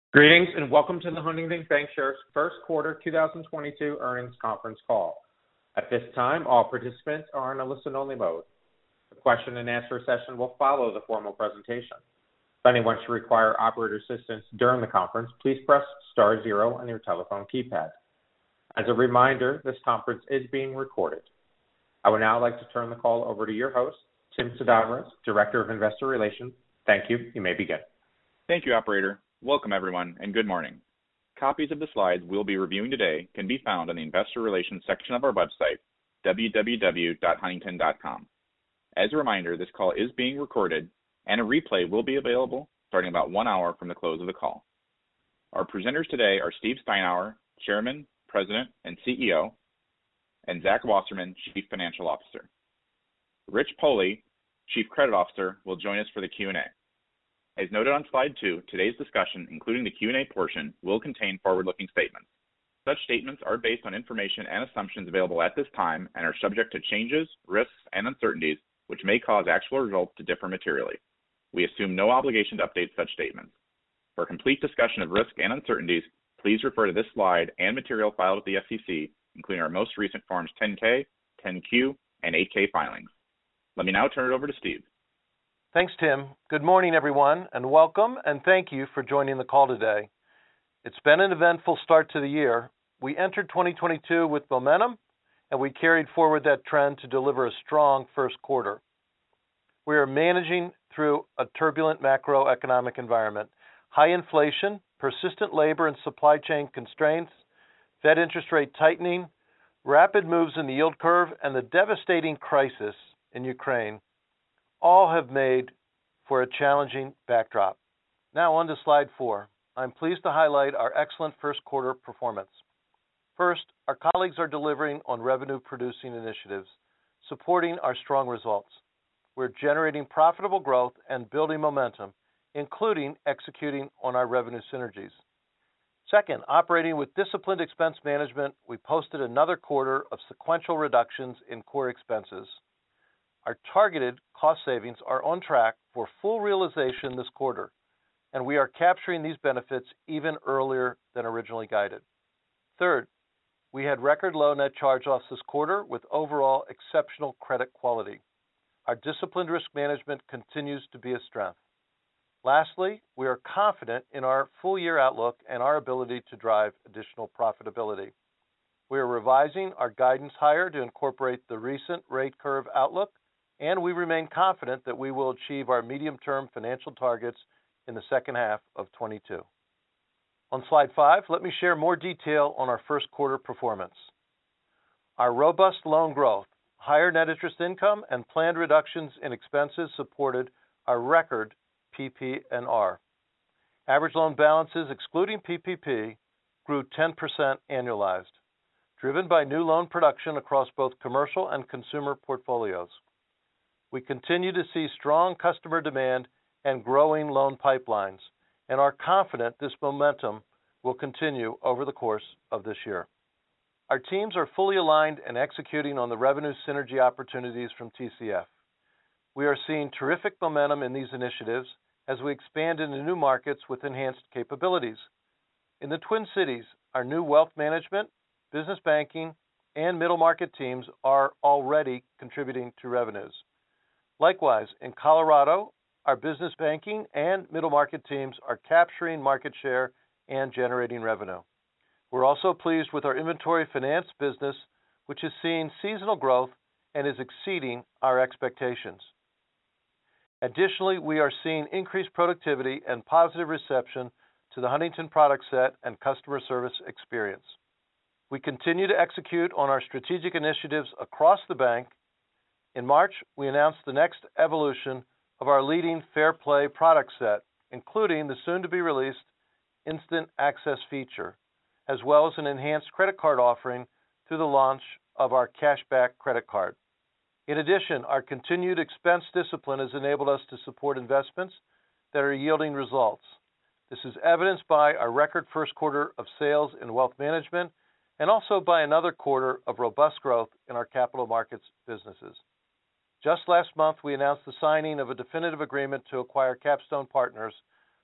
Greetings and welcome to the Huntington Bancshares first quarter 2022 earnings conference call. At this time, all participants are in a listen-only mode. The question and answer session will follow the formal presentation. If anyone should require operator assistance during the conference, please press star zero on your telephone keypad. As a reminder, this conference is being recorded. I would now like to turn the call over to your host, Tim Sedabres, Director of Investor Relations. Thank you. You may begin. Thank you, operator. Welcome, everyone, and good morning. Copies of the slides we'll be reviewing today can be found on the Investor Relations section of our website, www.huntington.com. As a reminder, this call is being recorded, and a replay will be available starting about 1 hour from the close of the call. Our presenters today are Steve Steinour, Chairman, President, and CEO, and Zach Wasserman, Chief Financial Officer. Rich Poley, Chief Credit Officer, will join us for the Q&A. As noted on slide 2, today's discussion, including the Q&A portion, will contain forward-looking statements. Such statements are based on information and assumptions available at this time and are subject to changes, risks, and uncertainties, which may cause actual results to differ materially. We assume no obligation to update such statements. For a complete discussion of risk and uncertainties, please refer to this slide and material filed with the SEC, including our most recent Forms 10-K, 10-Q, and 8-K filings. Let me now turn it over to Steve. Thanks, Tim. Good morning, everyone, and welcome, and thank you for joining the call today. It's been an eventful start to the year. We entered 2022 with momentum, and we carried forward that trend to deliver a strong first quarter. We are managing through a turbulent macroeconomic environment. High inflation, persistent labor and supply chain constraints, Fed interest rate tightening, rapid moves in the yield curve, and the devastating crisis in Ukraine all have made for a challenging backdrop. Now on to slide 4. I'm pleased to highlight our excellent first quarter performance. First, our colleagues are delivering on revenue-producing initiatives, supporting our strong results. We're generating profitable growth and building momentum, including executing on our revenue synergies. Second, operating with disciplined expense management, we posted another quarter of sequential reductions in core expenses. Our targeted cost savings are on track for full realization this quarter, and we are capturing these benefits even earlier than originally guided. Third, we had record low net charge-offs this quarter with overall exceptional credit quality. Our disciplined risk management continues to be a strength. Lastly, we are confident in our full-year outlook and our ability to drive additional profitability. We are revising our guidance higher to incorporate the recent rate curve outlook, and we remain confident that we will achieve our medium-term financial targets in the second half of 2022. On slide 5, let me share more detail on our first quarter performance. Our robust loan growth, higher net interest income, and planned reductions in expenses supported our record PPNR. Average loan balances, excluding PPP, grew 10% annualized, driven by new loan production across both commercial and consumer portfolios. We continue to see strong customer demand and growing loan pipelines, and are confident this momentum will continue over the course of this year. Our teams are fully aligned and executing on the revenue synergy opportunities from TCF. We are seeing terrific momentum in these initiatives as we expand into new markets with enhanced capabilities. In the Twin Cities, our new wealth management, business banking, and middle market teams are already contributing to revenues. Likewise, in Colorado, our business banking and middle market teams are capturing market share and generating revenue. We're also pleased with our inventory finance business, which is seeing seasonal growth and is exceeding our expectations. Additionally, we are seeing increased productivity and positive reception to the Huntington product set and customer service experience. We continue to execute on our strategic initiatives across the bank. In March, we announced the next evolution of our leading Fair Play product set, including the soon-to-be-released Instant Access feature, as well as an enhanced credit card offering through the launch of our Cashback credit card. In addition, our continued expense discipline has enabled us to support investments that are yielding results. This is evidenced by our record first quarter of sales in wealth management and also by another quarter of robust growth in our capital markets businesses. Just last month, we announced the signing of a definitive agreement to acquire Capstone Partners,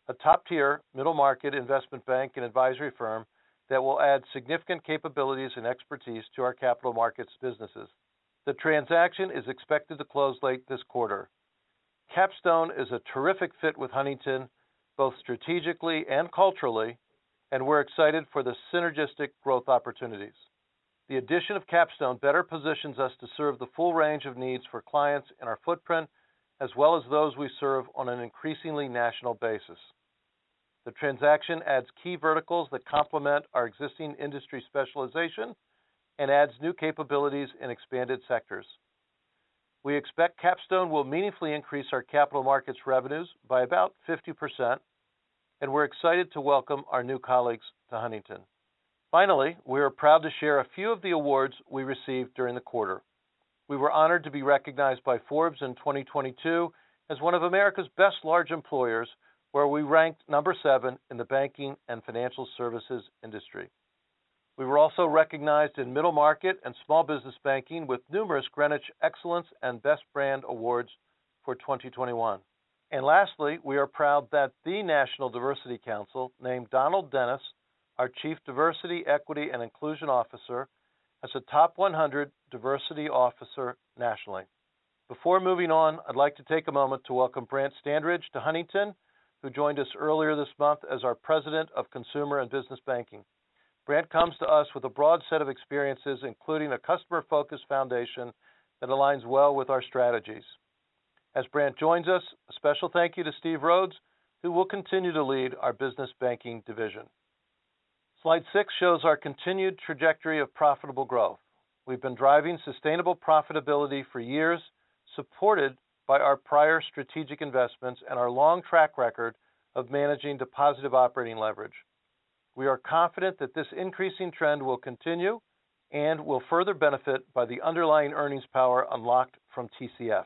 a top-tier middle-market investment bank and advisory firm that will add significant capabilities and expertise to our capital markets businesses. The transaction is expected to close late this quarter. Capstone is a terrific fit with Huntington, both strategically and culturally, and we're excited for the synergistic growth opportunities. The addition of Capstone better positions us to serve the full range of needs for clients in our footprint, as well as those we serve on an increasingly national basis. The transaction adds key verticals that complement our existing industry specialization and adds new capabilities in expanded sectors. We expect Capstone will meaningfully increase our capital markets revenues by about 50%, and we're excited to welcome our new colleagues to Huntington. Finally, we are proud to share a few of the awards we received during the quarter. We were honored to be recognized by Forbes in 2022 as one of America's best large employers, where we ranked number 7 in the banking and financial services industry. We were also recognized in middle market and small business banking with numerous Greenwich Excellence and Best Brand Awards for 2021. And lastly, we are proud that the National Diversity Council named Donald Dennis, our Chief Diversity, Equity, and Inclusion Officer, as a top 100 diversity officer nationally. Before moving on, I'd like to take a moment to welcome Brant Standridge to Huntington, who joined us earlier this month as our President of Consumer and Business Banking. Brant comes to us with a broad set of experiences, including a customer-focused foundation that aligns well with our strategies. As Brant joins us, a special thank you to Steve Rhodes, who will continue to lead our business banking division. Slide 6 shows our continued trajectory of profitable growth. We've been driving sustainable profitability for years, supported by our prior strategic investments and our long track record of managing to positive operating leverage. We are confident that this increasing trend will continue and will further benefit by the underlying earnings power unlocked from TCF.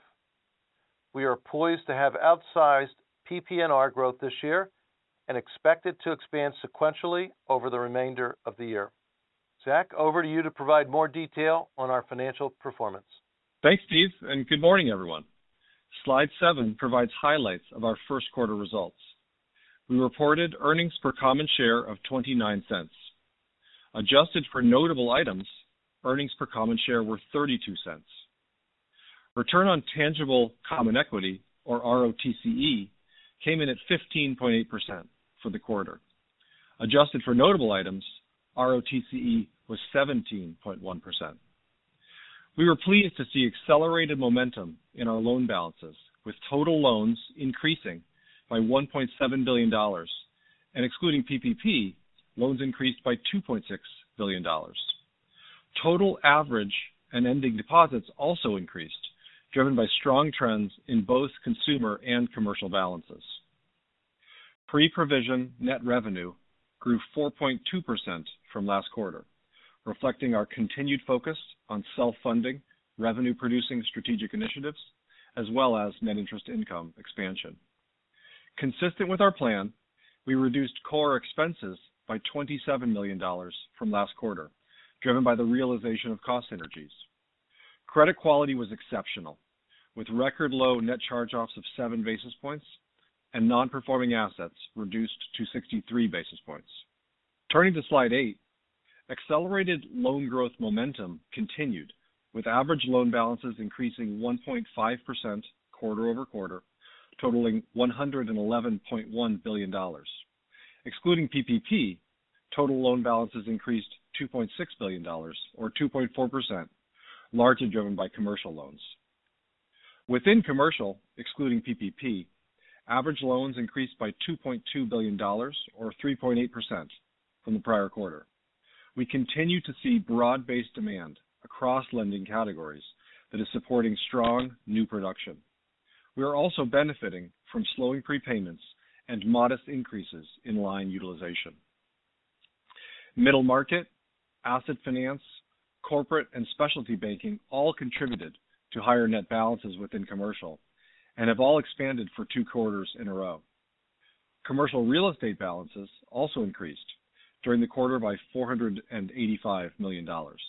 We are poised to have outsized PPNR growth this year and expect it to expand sequentially over the remainder of the year. Zach, over to you to provide more detail on our financial performance. Thanks, Steve, and good morning, everyone. Slide 7 provides highlights of our first quarter results. We reported earnings per common share of 29 cents. Adjusted for notable items, earnings per common share were 32 cents. Return on tangible common equity, or ROTCE, came in at 15.8% for the quarter. Adjusted for notable items, ROTCE was 17.1%. We were pleased to see accelerated momentum in our loan balances, with total loans increasing by $1.7 billion, and excluding PPP, loans increased by $2.6 billion. Total average and ending deposits also increased, driven by strong trends in both consumer and commercial balances. Pre-provision net revenue grew 4.2% from last quarter, reflecting our continued focus on self-funding, revenue-producing strategic initiatives, as well as net interest income expansion. Consistent with our plan, we reduced core expenses by $27 million from last quarter, driven by the realization of cost synergies. Credit quality was exceptional, with record low net charge-offs of 7 basis points and non-performing assets reduced to 63 basis points. Turning to slide 8, accelerated loan growth momentum continued, with average loan balances increasing 1.5% quarter over quarter, totaling $111.1 billion. Excluding PPP, total loan balances increased $2.6 billion, or 2.4%, largely driven by commercial loans. Within commercial, excluding PPP, average loans increased by $2.2 billion, or 3.8%, from the prior quarter. We continue to see broad-based demand across lending categories that is supporting strong new production. We are also benefiting from slowing prepayments and modest increases in line utilization. Middle market, asset finance, corporate, and specialty banking all contributed to higher net balances within commercial and have all expanded for 2 quarters in a row. Commercial real estate balances also increased during the quarter by $485 million.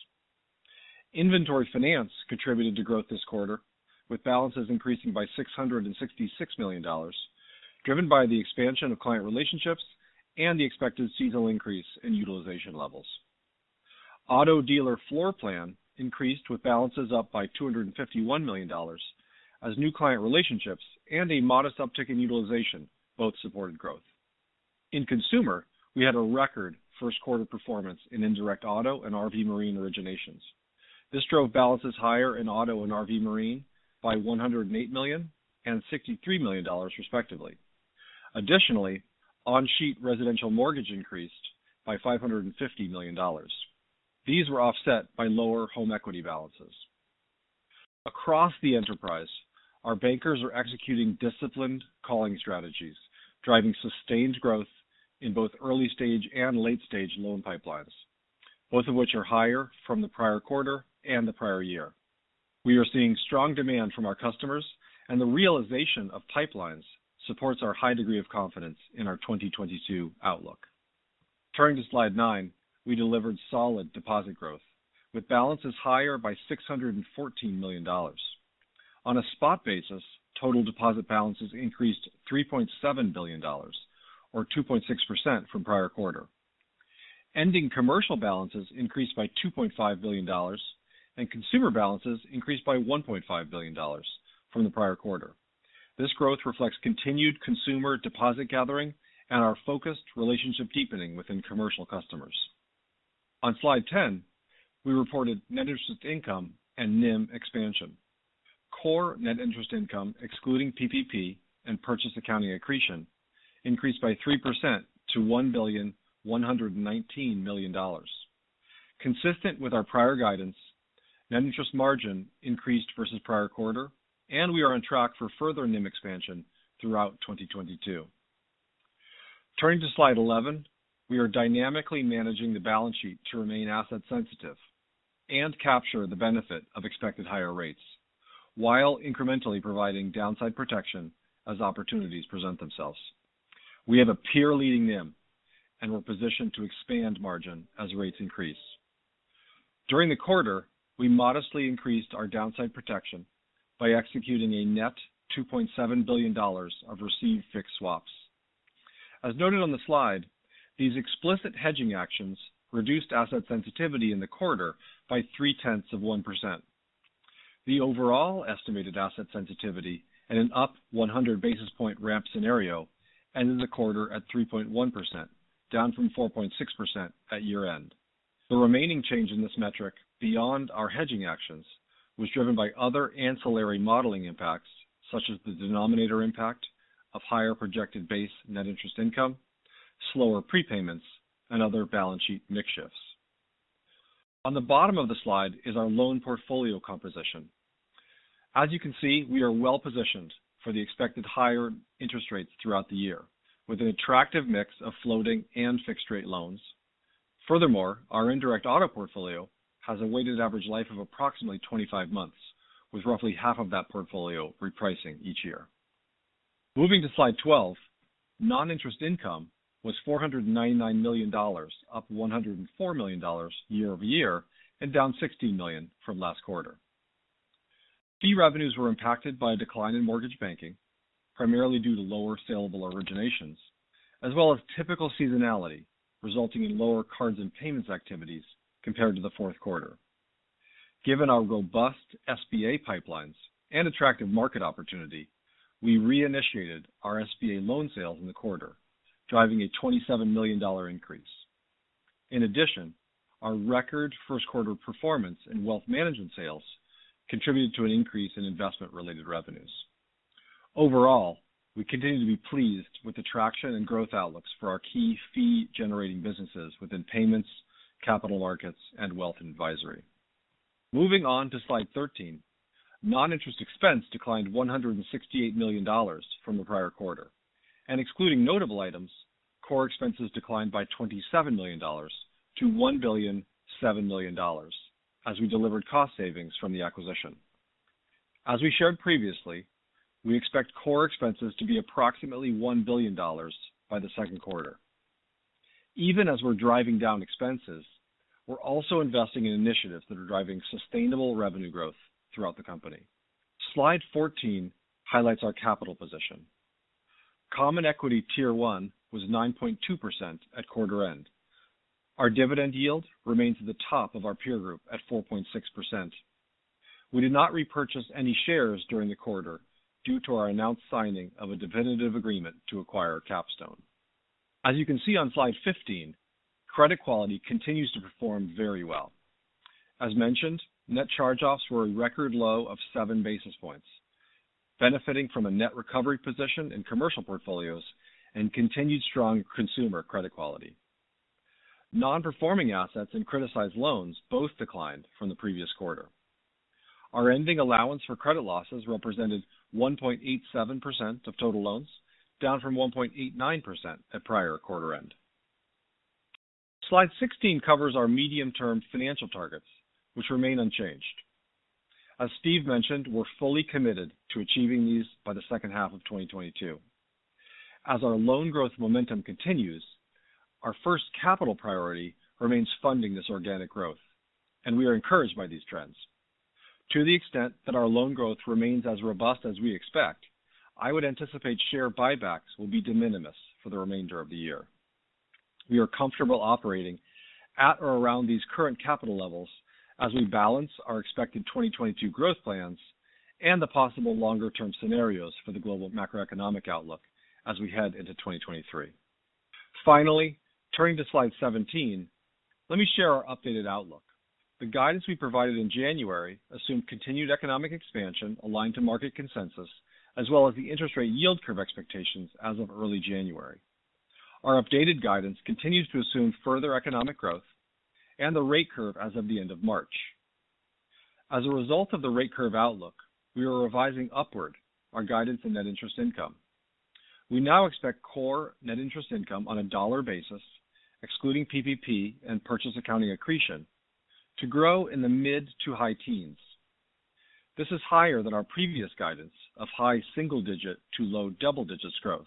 Inventory finance contributed to growth this quarter, with balances increasing by $666 million, driven by the expansion of client relationships and the expected seasonal increase in utilization levels. Auto dealer floor plan increased with balances up by $251 million as new client relationships and a modest uptick in utilization both supported growth. In consumer, we had a record first quarter performance in indirect auto and RV marine originations. This drove balances higher in auto and RV marine by $108 million and $63 million respectively. Additionally, on-sheet residential mortgage increased by $550 million. These were offset by lower home equity balances. Across the enterprise, our bankers are executing disciplined calling strategies, driving sustained growth in both early stage and late stage loan pipelines, both of which are higher from the prior quarter and the prior year. We are seeing strong demand from our customers, and the realization of pipelines supports our high degree of confidence in our 2022 outlook. Turning to slide 9, we delivered solid deposit growth, with balances higher by $614 million. On a spot basis, total deposit balances increased $3.7 billion, or 2.6% from prior quarter. Ending commercial balances increased by $2.5 billion, and consumer balances increased by $1.5 billion from the prior quarter. This growth reflects continued consumer deposit gathering and our focused relationship deepening within commercial customers. On slide 10, we reported net interest income and NIM expansion. Core net interest income, excluding PPP and purchase accounting accretion, increased by 3% to $1,119 million. Consistent with our prior guidance, net interest margin increased versus prior quarter, and we are on track for further NIM expansion throughout 2022. Turning to slide 11, we are dynamically managing the balance sheet to remain asset sensitive and capture the benefit of expected higher rates, while incrementally providing downside protection as opportunities present themselves. We have a peer-leading NIM, and we're positioned to expand margin as rates increase. During the quarter, we modestly increased our downside protection by executing a net $2.7 billion of received fixed swaps. As noted on the slide, these explicit hedging actions reduced asset sensitivity in the quarter by 0.3%. The overall estimated asset sensitivity at an up 100 basis point ramp scenario ended the quarter at 3.1%, down from 4.6% at year-end. The remaining change in this metric, beyond our hedging actions, was driven by other ancillary modeling impacts, such as the denominator impact of higher projected base net interest income, slower prepayments, and other balance sheet mix shifts. On the bottom of the slide is our loan portfolio composition. As you can see, we are well positioned for the expected higher interest rates throughout the year, with an attractive mix of floating and fixed rate loans. Furthermore, our indirect auto portfolio has a weighted average life of approximately 25 months, with roughly half of that portfolio repricing each year. Moving to slide 12, non-interest income was $499 million, up $104 million year over year, and down $16 million from last quarter. Fee revenues were impacted by a decline in mortgage banking, primarily due to lower saleable originations, as well as typical seasonality, resulting in lower cards and payments activities compared to the fourth quarter. Given our robust SBA pipelines and attractive market opportunity, we reinitiated our SBA loan sales in the quarter, driving a $27 million increase. In addition, our record first quarter performance in wealth management sales contributed to an increase in investment-related revenues. Overall, we continue to be pleased with the traction and growth outlooks for our key fee-generating businesses within payments, capital markets, and wealth and advisory. Moving on to slide 13, non-interest expense declined $168 million from the prior quarter, and excluding notable items, core expenses declined by $27 million to $1.007 billion, as we delivered cost savings from the acquisition. As we shared previously, we expect core expenses to be approximately $1 billion by the second quarter. Even as we're driving down expenses, we're also investing in initiatives that are driving sustainable revenue growth throughout the company. Slide 14 highlights our capital position. Common Equity Tier 1 was 9.2% at quarter end. Our dividend yield remains at the top of our peer group at 4.6%. We did not repurchase any shares during the quarter due to our announced signing of a definitive agreement to acquire Capstone. As you can see on slide 15, credit quality continues to perform very well. As mentioned, net charge-offs were a record low of 7 basis points, benefiting from a net recovery position in commercial portfolios and continued strong consumer credit quality. Non-performing assets and criticized loans both declined from the previous quarter. Our ending allowance for credit losses represented 1.87% of total loans, down from 1.89% at prior quarter end. Slide 16 covers our medium-term financial targets, which remain unchanged. As Steve mentioned, we're fully committed to achieving these by the second half of 2022. As our loan growth momentum continues, our first capital priority remains funding this organic growth, and we are encouraged by these trends. To the extent that our loan growth remains as robust as we expect, I would anticipate share buybacks will be de minimis for the remainder of the year. We are comfortable operating at or around these current capital levels as we balance our expected 2022 growth plans and the possible longer-term scenarios for the global macroeconomic outlook as we head into 2023. Finally, turning to slide 17, let me share our updated outlook. The guidance we provided in January assumed continued economic expansion aligned to market consensus, as well as the interest rate yield curve expectations as of early January. Our updated guidance continues to assume further economic growth and the rate curve as of the end of March. As a result of the rate curve outlook, we are revising upward our guidance in net interest income. We now expect core net interest income on a dollar basis, excluding PPP and purchase accounting accretion, to grow in the mid to high teens. This is higher than our previous guidance of high single-digit to low double-digits growth.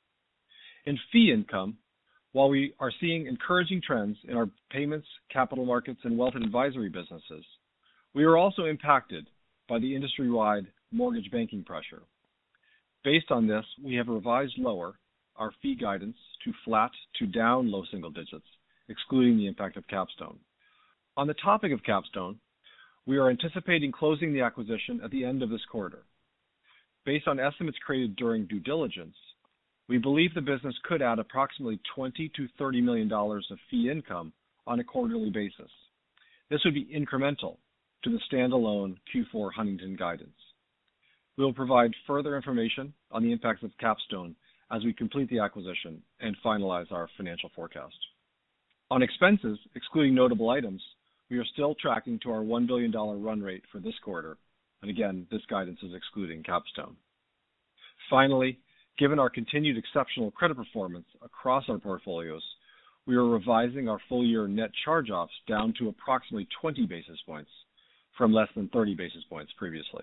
In fee income, while we are seeing encouraging trends in our payments, capital markets, and wealth and advisory businesses, we are also impacted by the industry-wide mortgage banking pressure. Based on this, we have revised lower our fee guidance to flat to down low single digits, excluding the impact of Capstone. On the topic of Capstone, we are anticipating closing the acquisition at the end of this quarter. Based on estimates created during due diligence, we believe the business could add approximately $20 to $30 million of fee income on a quarterly basis. This would be incremental to the standalone Q4 Huntington guidance. We will provide further information on the impacts of Capstone as we complete the acquisition and finalize our financial forecast. On expenses, excluding notable items, we are still tracking to our $1 billion run rate for this quarter, and again, this guidance is excluding Capstone. Finally, given our continued exceptional credit performance across our portfolios, we are revising our full-year net charge-offs down to approximately 20 basis points from less than 30 basis points previously.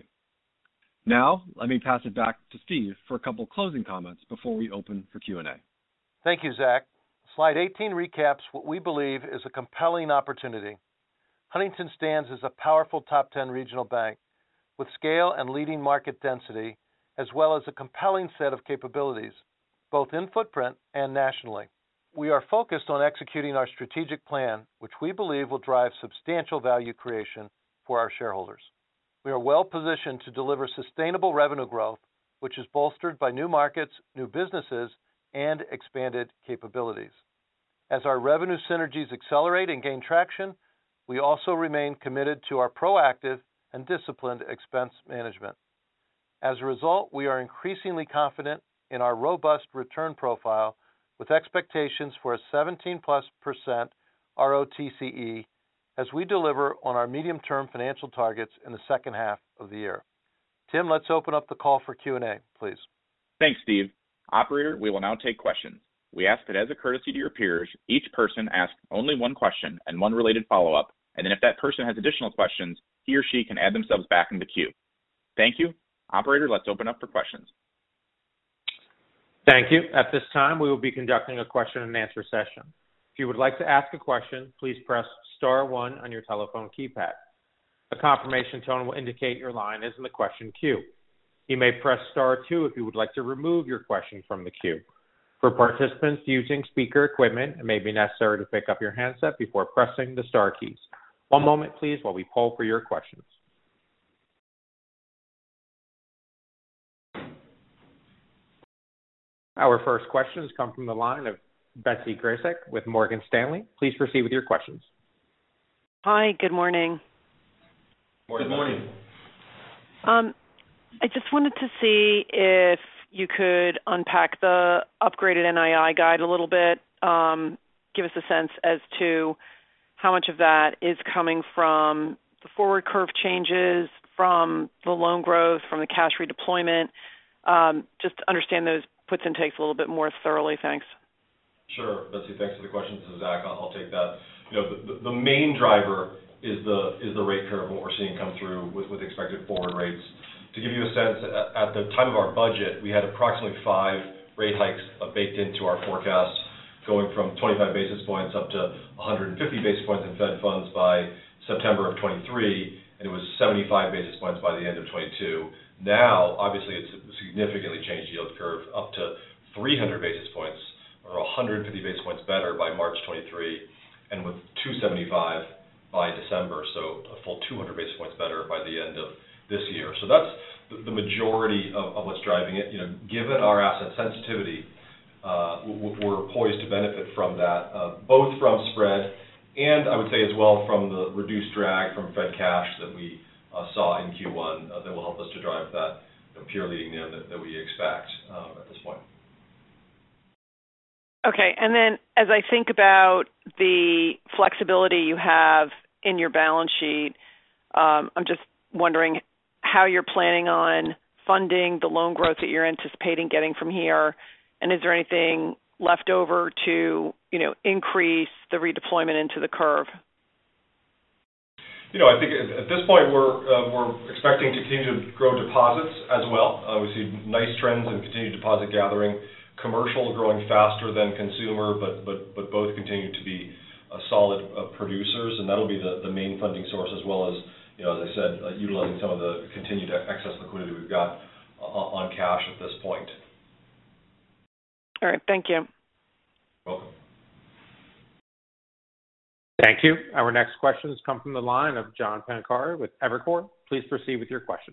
Now, let me pass it back to Steve for a couple closing comments before we open for Q&A. Thank you, Zach. Slide 18 recaps what we believe is a compelling opportunity. Huntington stands as a powerful top 10 regional bank with scale and leading market density, as well as a compelling set of capabilities, both in footprint and nationally. We are focused on executing our strategic plan, which we believe will drive substantial value creation for our shareholders. We are well positioned to deliver sustainable revenue growth, which is bolstered by new markets, new businesses, and expanded capabilities. As our revenue synergies accelerate and gain traction, we also remain committed to our proactive and disciplined expense management. As a result, we are increasingly confident in our robust return profile with expectations for a 17+% ROTCE as we deliver on our medium-term financial targets in the second half of the year. Tim, let's open up the call for Q&A, please. Thanks, Steve. Operator, we will now take questions. We ask that as a courtesy to your peers, each person ask only one question and one related follow-up, and then if that person has additional questions, he or she can add themselves back in the queue. Thank you. Operator, let's open up for questions. Thank you. At this time, we will be conducting a question and answer session. If you would like to ask a question, please press star one on your telephone keypad. A confirmation tone will indicate your line is in the question queue. You may press star 2 if you would like to remove your question from the queue. For participants using speaker equipment, it may be necessary to pick up your handset before pressing the star keys. One moment, please, while we poll for your questions. Our first questions come from the line of Betsy Graseck with Morgan Stanley. Please proceed with your questions. Hi, good morning. Good morning. I just wanted to see if you could unpack the upgraded NII guide a little bit, give us a sense as to how much of that is coming from the forward curve changes, from the loan growth, from the cash redeployment, just to understand those puts and takes a little bit more thoroughly. Thanks. Sure, Betsy, thanks for the question. This is Zach. I'll take that. The main driver is the rate curve, what we're seeing come through with expected forward rates. To give you a sense, at the time of our budget, we had approximately 5 rate hikes baked into our forecast, going from 25 basis points up to 150 basis points in Fed funds by September of 23, and it was 75 basis points by the end of 22. Now, obviously, it's significantly changed yield curve up to 300 basis points, or 150 basis points better by March 23, and with 275 by December, so a full 200 basis points better by the end of this year. So that's the majority of what's driving it. Given our asset sensitivity, we're poised to benefit from that, both from spread and I would say as well from the reduced drag from Fed cash that we saw in Q1 that will help us to drive that peer leading NIM that we expect at this point. Okay, and then as I think about the flexibility you have in your balance sheet, I'm just wondering how you're planning on funding the loan growth that you're anticipating getting from here, and is there anything left over to, increase the redeployment into the curve? I think at this point we're expecting to continue to grow deposits as well. We see nice trends in continued deposit gathering. Commercial growing faster than consumer, but both continue to be solid producers, and that'll be the main funding source, as well as, as I said, utilizing some of the continued excess liquidity we've got on cash at this point. All right, thank you. Welcome. Thank you. Our next questions come from the line of John Pancari with Evercore. Please proceed with your questions.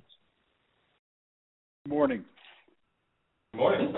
Good morning. Good morning.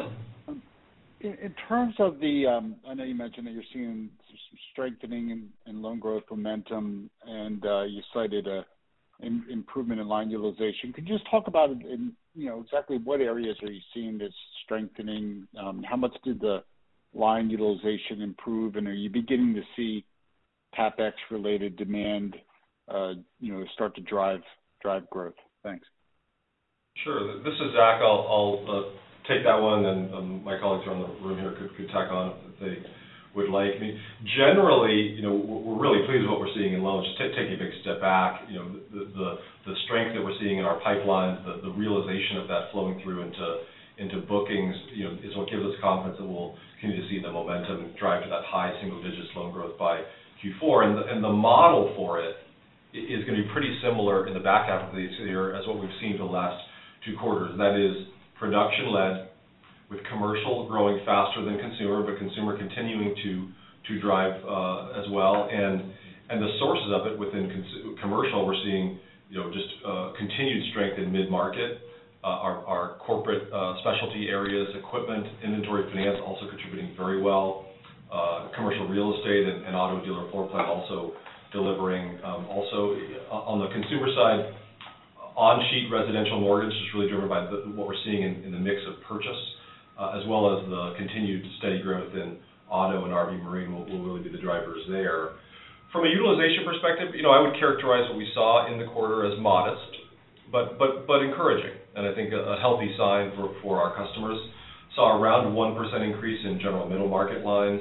In terms of I know you mentioned that you're seeing some strengthening in loan growth momentum, and you cited improvement in line utilization. Could you just talk about it in, exactly what areas are you seeing this strengthening? How much did the line utilization improve, and are you beginning to see CapEx-related demand, start to drive growth? Thanks. Sure. This is Zach. I'll take that one, and my colleagues around the room here could tack on if they would like. Generally, we're really pleased with what we're seeing in loans. Just taking a big step back, the strength that we're seeing in our pipelines, the realization of that flowing through into bookings, is what gives us confidence that we'll continue to see the momentum and drive to that high single digits loan growth by Q4. And the model for it is going to be pretty similar in the back half of this year as what we've seen for the last 2 quarters. And that is production-led, with commercial growing faster than consumer, but consumer continuing to drive as well. And the sources of it within commercial, we're seeing just continued strength in mid-market. Our corporate specialty areas, equipment, inventory finance also contributing very well. Commercial real estate and auto dealer floor plan also delivering. Also on the consumer side, on-sheet residential mortgage is really driven by what we're seeing in the mix of purchase, as well as the continued steady growth in auto and RV Marine will really be the drivers there. From a utilization perspective, I would characterize what we saw in the quarter as modest, but encouraging, and I think a healthy sign for our customers. Saw around 1% increase in general middle market lines,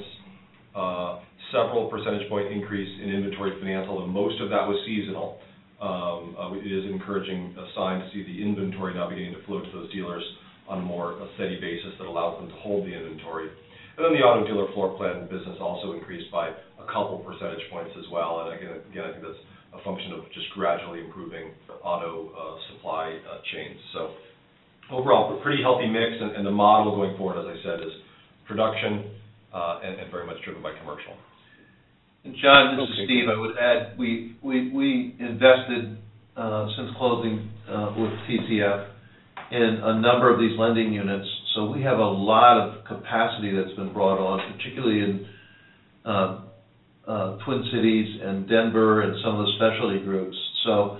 several percentage point increase in inventory finance, although most of that was seasonal. It is an encouraging sign to see the inventory now beginning to flow to those dealers on a steady basis that allows them to hold the inventory. And then the auto dealer floor plan business also increased by a couple percentage points as well. And again, I think that's a function of just gradually improving auto supply chains. So overall, a pretty healthy mix, and the model going forward, as I said, is production and very much driven by commercial. And John, this is Steve. I would add we invested since closing with TCF in a number of these lending units, so we have a lot of capacity that's been brought on, particularly in Twin Cities and Denver and some of the specialty groups. So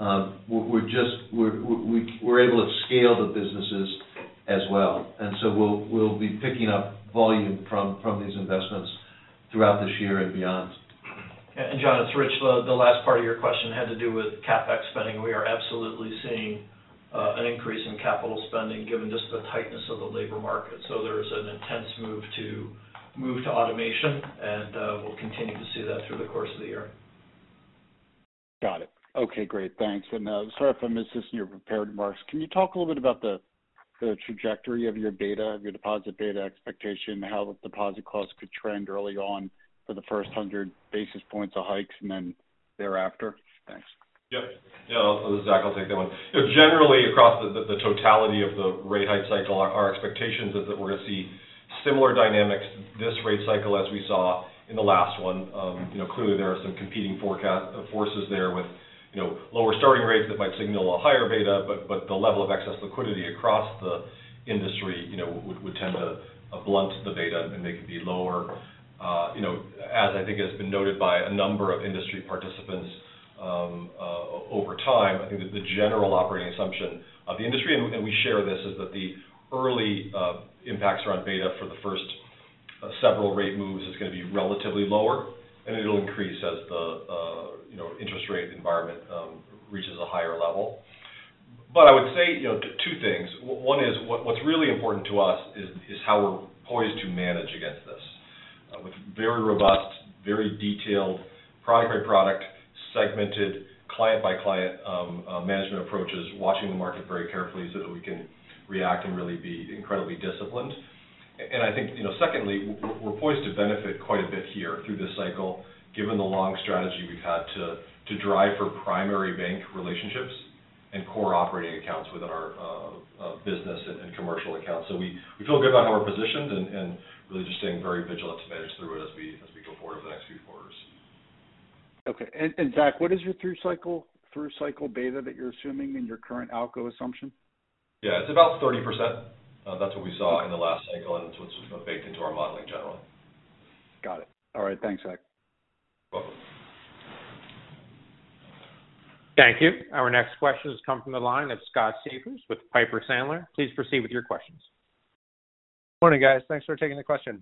we're able to scale the businesses as well, and so we'll be picking up volume from these investments throughout this year and beyond. And John, it's Rich. The last part of your question had to do with CapEx spending. We are absolutely seeing an increase in capital spending given just the tightness of the labor market. So there's an intense move to automation, and we'll continue to see that through the course of the year. Got it. Okay, great. Thanks. And sorry if I missed this in your prepared remarks. Can you talk a little bit about the trajectory of your beta, your deposit beta expectation, how deposit costs could trend early on for the first 100 basis points of hikes and then thereafter? Thanks. Yep. Yeah, Zach, I'll take that one. Generally, across the totality of the rate hike cycle, our expectations is that we're going to see similar dynamics this rate cycle as we saw in the last one. Clearly there are some competing forces there with lower starting rates that might signal a higher beta, but the level of excess liquidity across the industry, would tend to blunt the beta and make it be lower. As I think has been noted by a number of industry participants over time, I think that the general operating assumption of the industry, and we share this, is that the early impacts around beta for the first several rate moves is going to be relatively lower, and it'll increase as the interest rate environment reaches a higher level. But I would say two things. One is what's really important to us is how we're poised to manage against this with very robust, very detailed product by product, segmented client by client management approaches, watching the market very carefully so that we can react and really be incredibly disciplined. And I think, secondly, we're poised to benefit quite a bit here through this cycle, given the long strategy we've had to drive for primary bank relationships and core operating accounts within our business and commercial accounts. So we feel good about how we're positioned and really just staying very vigilant to manage through it as we go forward over the next few quarters. Okay. And Zach, what is your through cycle beta that you're assuming in your current ALCO assumption? Yeah, it's about 30%. That's what we saw in the last cycle, and it's what's baked into our modeling generally. Got it. All right. Thanks, Zach. Welcome. Thank you. Our next question has come from the line of Scott Siefers with Piper Sandler. Please proceed with your questions. Morning, guys. Thanks for taking the question.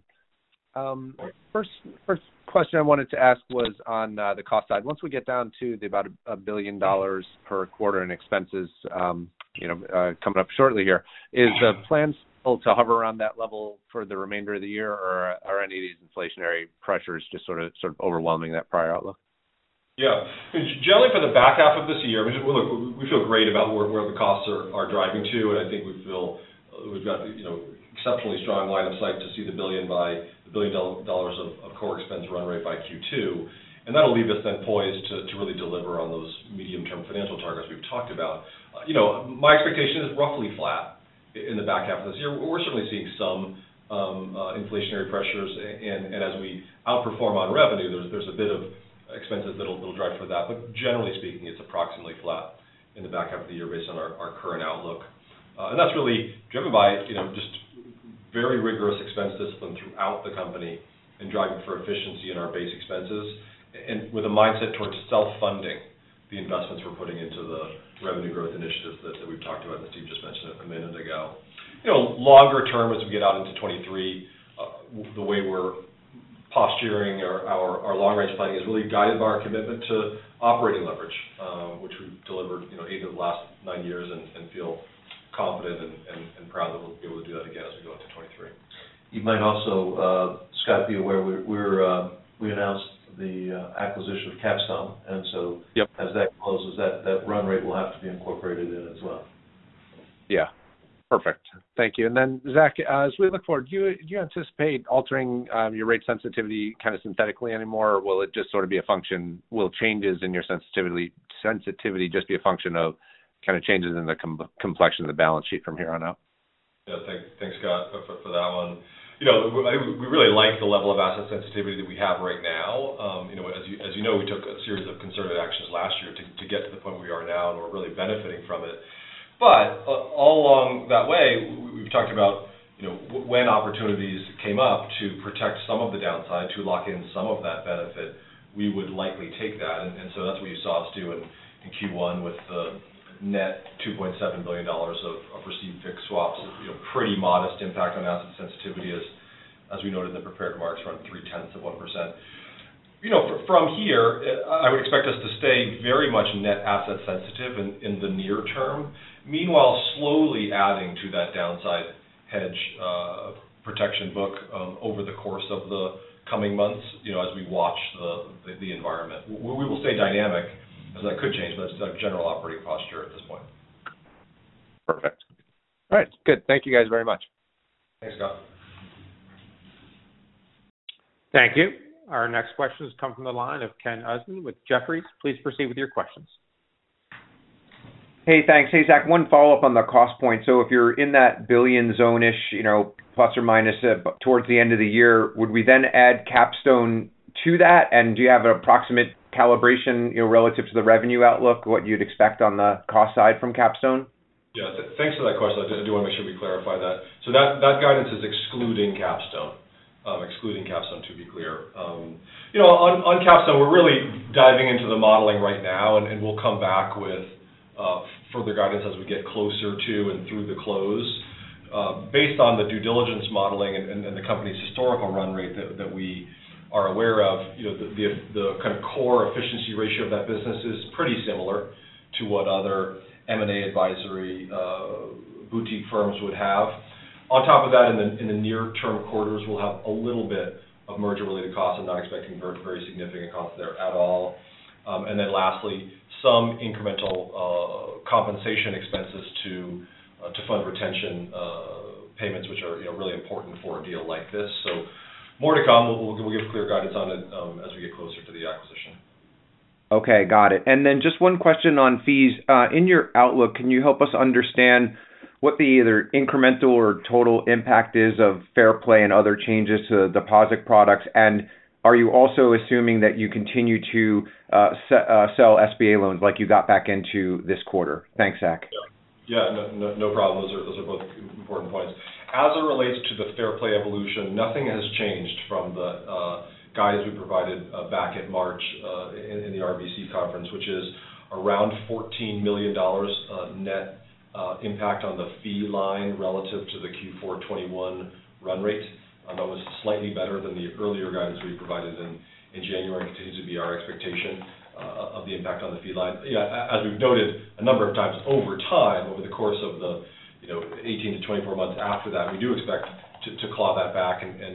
First question I wanted to ask was on the cost side. Once we get down to about $1 billion per quarter in expenses, coming up shortly here, is the plan still to hover around that level for the remainder of the year, or are any of these inflationary pressures just sort of overwhelming that prior outlook? Yeah, generally for the back half of this year, we feel great about where the costs are driving to, and I think we feel we've got exceptionally strong line of sight to see the $1 billion of core expense run rate by Q2, and that'll leave us then poised to really deliver on those medium-term financial targets we've talked about. My expectation is roughly flat in the back half of this year. We're certainly seeing some inflationary pressures, and as we outperform on revenue, there's a bit of expenses that'll drive for that. But generally speaking, it's approximately flat in the back half of the year based on our current outlook. And that's really driven by, just very rigorous expense discipline throughout the company and driving for efficiency in our base expenses, and with a mindset towards self-funding the investments we're putting into the revenue growth initiatives that we've talked about, and Steve just mentioned a minute ago. Longer term, as we get out into 23, the way we're posturing our long-range planning is really guided by our commitment to operating leverage, which we've delivered, 8 of the last 9 years, and feel confident and proud that we'll be able to do that again as we go into 23. You might also, Scott, be aware we announced the acquisition of Capstone, and so as that closes, that run rate will have to be incorporated in as well. Yeah. Perfect. Thank you. And then, Zach, as we look forward, do you anticipate altering your rate sensitivity kind of synthetically anymore, or will it just sort of be a function, will changes in your sensitivity just be a function of kind of changes in the complexion of the balance sheet from here on out. Yeah, thanks, Scott, for that one. You know, we really like the level of asset sensitivity that we have right now. You know, as you know, we took a series of concerted actions last year to get to the point where we are now, and we're really benefiting from it. But all along that way, we've talked about, you know, when opportunities came up to protect some of the downside, to lock in some of that benefit, we would likely take that. And so that's what you saw us do in Q1 with the net $2.7 billion of received fixed swaps. You know, pretty modest impact on asset sensitivity, as we noted in the prepared remarks, around 0.3%. You know, from here, I would expect us to stay very much net asset sensitive in the near term. Meanwhile, slowly adding to that downside hedge protection book over the course of the coming months. You know, as we watch the environment, we will stay dynamic. As that could change, but it's a general operating posture at this point. Perfect. All right, good. Thank you guys very much. Thanks, Scott. Thank you. Our next questions come from the line of Ken Usdin with Jefferies. Please proceed with your questions. Hey, thanks. Hey, Zach, one follow-up on the cost point. So if you're in that billion zone-ish, you know, plus or minus towards the end of the year, would we then add Capstone to that? And do you have an approximate calibration, you know, relative to the revenue outlook, what you'd expect on the cost side from Capstone? Yeah, thanks for that question. I do want to make sure we clarify that. So that guidance is excluding Capstone, to be clear. You know, on Capstone, we're really diving into the modeling right now, and we'll come back with further guidance as we get closer to and through the close. Based on the due diligence modeling and the company's historical run rate that we are aware of, you know, the kind of core efficiency ratio of that business is pretty similar to what other M&A advisory boutique firms would have. On top of that, in the near-term quarters, we'll have a little bit of merger-related costs. I'm not expecting very significant costs there at all. And then lastly, some incremental compensation expenses to fund retention payments, which are, you know, really important for a deal like this. So more to come. We'll give clear guidance on it as we get closer to the acquisition. Okay, got it. And then just one question on fees. In your outlook, can you help us understand what the either incremental or total impact is of Fair Play and other changes to the deposit products? And are you also assuming that you continue to sell SBA loans like you got back into this quarter? Thanks, Zach. Yeah, no problem. Those are both important points. As it relates to the Fair Play evolution, nothing has changed from the guidance we provided back in March in the RBC conference, which is around $14 million net impact on the fee line relative to the Q4 21 run rate. That was slightly better than the earlier guidance we provided in January, and continues to be our expectation of the impact on the fee line. Yeah, as we've noted a number of times over time, over the course of the 18 to 24 months after that, we do expect to claw that back and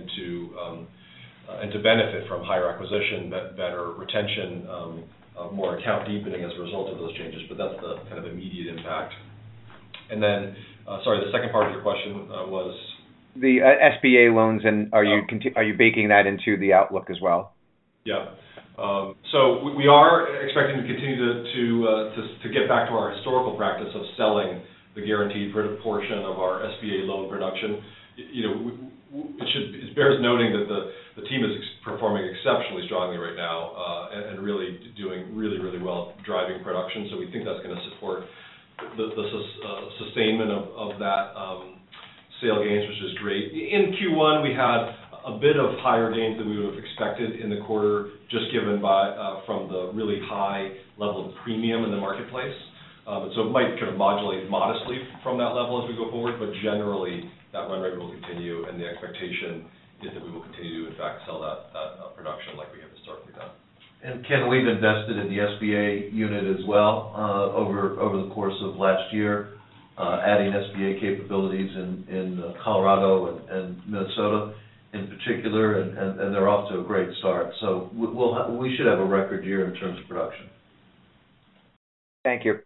to benefit from higher acquisition, better retention, more account deepening as a result of those changes. But that's the kind of immediate impact. And then, sorry, the second part of your question was the SBA loans, and are you baking that into the outlook as well? Yeah. So we are expecting to continue to get back to our historical practice of selling the guaranteed portion of our SBA loan production. You know, it bears noting that the team is performing exceptionally strongly right now and really doing really well driving production. So we think that's going to support the sustainment of that sale gains, which is great. In Q1, we had a bit of higher gains than we would have expected in the quarter, just given from the really high level of premium in the marketplace. So it might kind of modulate modestly from that level as we go forward, but generally that run rate will continue, and the expectation is that we will continue to, in fact, sell that production like we have historically done. And Ken, we've invested in the SBA unit as well over the course of last year, adding SBA capabilities in Colorado and Minnesota in particular, and they're off to a great start. So we should have a record year in terms of production. Thank you.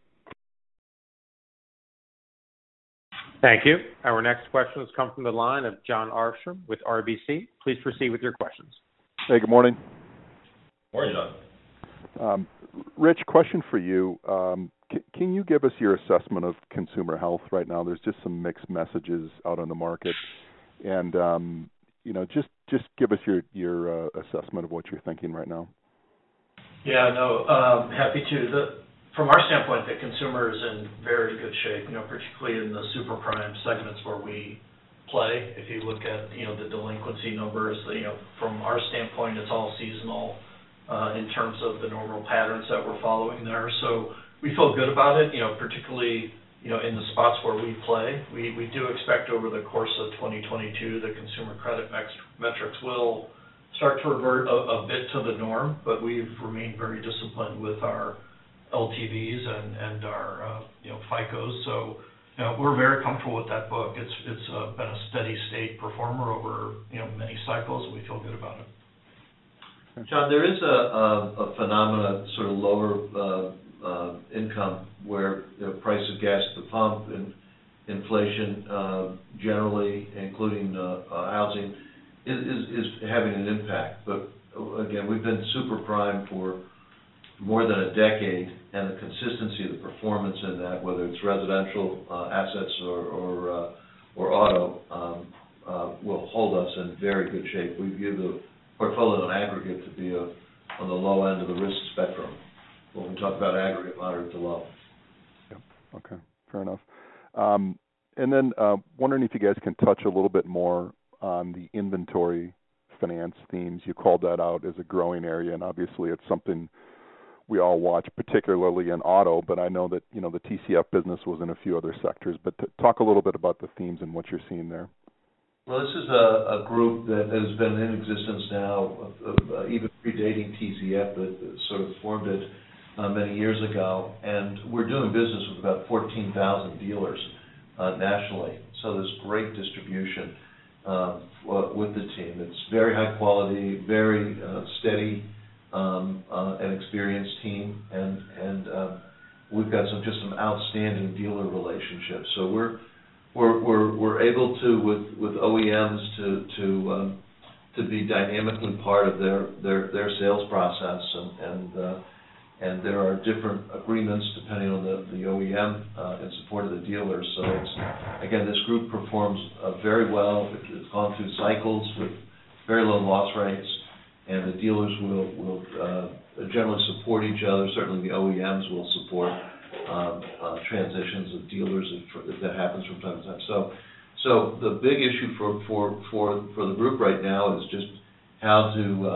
Thank you. Our next question has come from the line of Jon Arfstrom with RBC. Please proceed with your questions. Hey, good morning. Morning, John. Rich, question for you. Can you give us your assessment of consumer health right now? There's just some mixed messages out on the market, and just give us your assessment of what you're thinking right now. Yeah, no, happy to. From our standpoint, the consumer is in very good shape, particularly in the super prime segments where we play. If you look at, the delinquency numbers, from our standpoint, it's all seasonal in terms of the normal patterns that we're following there. So we feel good about it, particularly, in the spots where we play. We do expect over the course of 2022, the consumer credit metrics will start to revert a bit to the norm, but we've remained very disciplined with our LTVs and our FICOs. So we're very comfortable with that book. It's been a steady state performer over many cycles, and we feel good about it. John, there is a phenomena, sort of lower income, where the price of gas at the pump and inflation generally, including housing, is having an impact. But again, we've been super prime for more than a decade, and the consistency of the performance in that, whether it's residential assets or auto, will hold us in very good shape. We view the portfolio in aggregate to be on the low end of the risk spectrum when we talk about aggregate, moderate to low. Yeah. Okay, fair enough. And then wondering if you guys can touch a little bit more on the inventory finance themes. You called that out as a growing area, and obviously it's something we all watch, particularly in auto, but I know that, the TCF business was in a few other sectors. But talk a little bit about the themes and what you're seeing there. Well, this is a group that has been in existence now, even predating TCF, that sort of formed it many years ago. And we're doing business with about 14,000 dealers nationally. So there's great distribution with the team. It's very high quality, very steady, an experienced team, and we've got some outstanding dealer relationships. So we're able to with OEMs to be dynamically part of their sales process, and there are different agreements depending on the OEM in support of the dealers. So again, this group performs very well. It's gone through cycles with very low loss rates, and the dealers will generally support each other. Certainly the OEMs will support transitions of dealers if that happens from time to time. So the big issue for the group right now is just how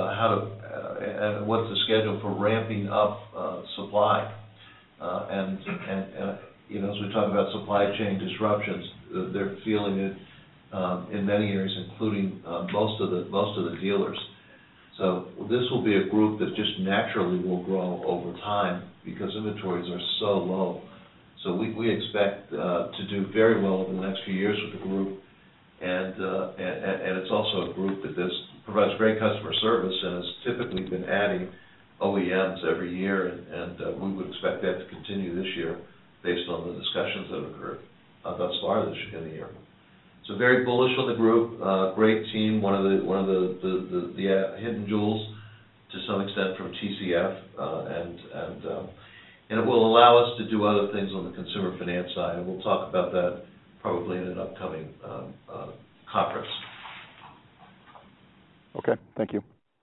to what's the schedule for ramping up supply, and as we talk about supply chain disruptions, they're feeling it in many areas, including most of the dealers. So this will be a group that just naturally will grow over time because inventories are so low. So we expect to do very well over the next few years with the group, and it's also a group that provides great customer service and has typically been adding OEMs every year, and we would expect that to continue this year based on the discussions that have occurred thus far this year in the year. So very bullish on the group, great team, one of the hidden jewels to some extent from TCF, and it will allow us to do other things on the consumer finance side, and we'll talk about that probably in an upcoming conference. Okay, thank you.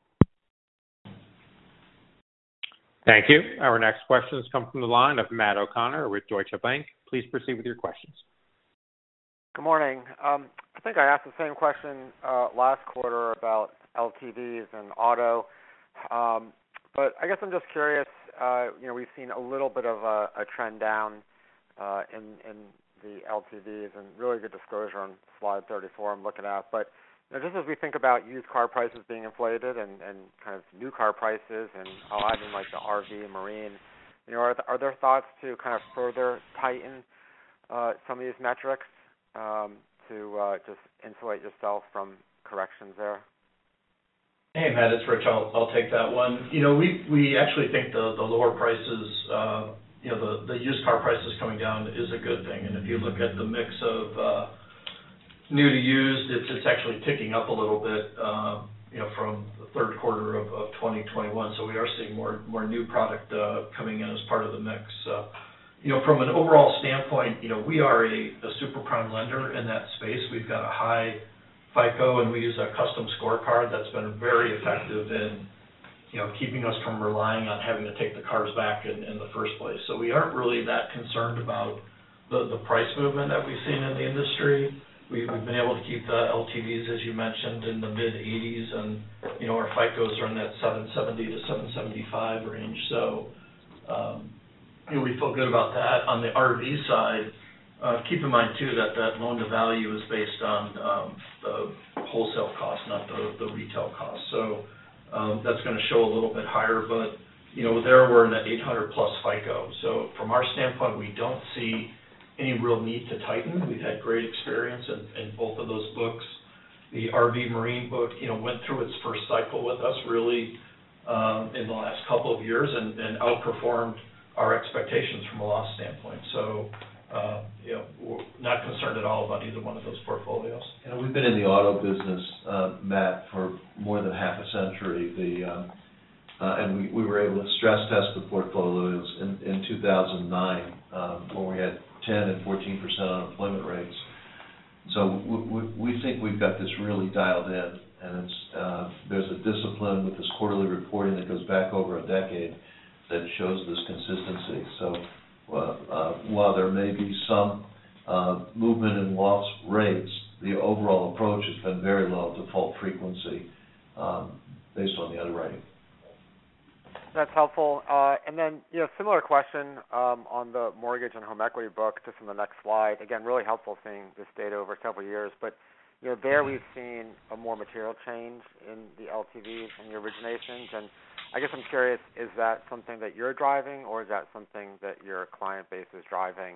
Thank you. Our next questions come from the line of Matt O'Connor with Deutsche Bank. Please proceed with your questions. Good morning. I think I asked the same question last quarter about LTVs and auto, but I guess I'm just curious. We've seen a little bit of a trend down in the LTVs, and really good disclosure on slide 34 I'm looking at. But just as we think about used car prices being inflated and kind of new car prices, and I'll add in like the RV and marine, are there thoughts to kind of further tighten some of these metrics to just insulate yourself from corrections there? Hey Matt, it's Rich. I'll take that one. We actually think the lower prices, the used car prices coming down is a good thing. And if you look at the mix of new to used, it's actually ticking up a little bit, from the third quarter of 2021. So we are seeing more new product coming in as part of the mix. From an overall standpoint, we are a super prime lender in that space. We've got a high FICO, and we use a custom scorecard that's been very effective in, keeping us from relying on having to take the cars back in the first place. So we aren't really that concerned about the price movement that we've seen in the industry. We've been able to keep the LTVs, as you mentioned, in the mid-80s, and, our FICOs are in that 770 to 775 range. So, we feel good about that. On the RV side, keep in mind, too, that loan-to-value is based on the wholesale cost, not the retail cost. So that's going to show a little bit higher, but, there we're in that 800-plus FICO. So from our standpoint, we don't see any real need to tighten. We've had great experience in both of those books. The RV Marine book, went through its first cycle with us really in the last couple of years and outperformed our expectations from a loss standpoint. So, we're not concerned at all about either one of those portfolios. We've been in the auto business, Matt, for more than half a century. And we were able to stress test the portfolios in 2009 when we had 10 and 14% unemployment rates. So we think we've got this really dialed in, and there's a discipline with this quarterly reporting that goes back over a decade that shows this consistency. So while there may be some movement in loss rates, the overall approach has been very low default frequency based on the underwriting. That's helpful. And then, similar question on the mortgage and home equity book, just on the next slide. Again, really helpful seeing this data over several years. But, there we've seen a more material change in the LTVs and the originations. And I guess I'm curious, is that something that you're driving, or is that something that your client base is driving,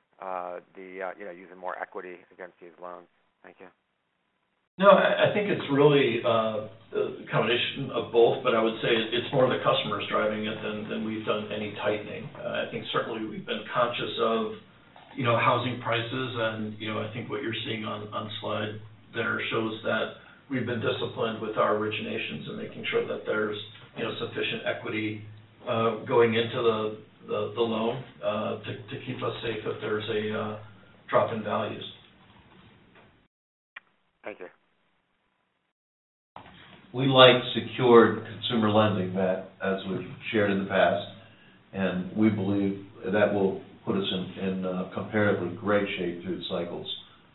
using more equity against these loans? Thank you. No, I think it's really a combination of both, but I would say it's more the customers driving it than we've done any tightening. I think certainly we've been conscious of, housing prices, and, I think what you're seeing on slide there shows that we've been disciplined with our originations and making sure that there's, sufficient equity going into the loan to keep us safe if there's a drop in values. Thank you. We like secured consumer lending, Matt, as we've shared in the past, and we believe that will put us in comparatively great shape through the cycles.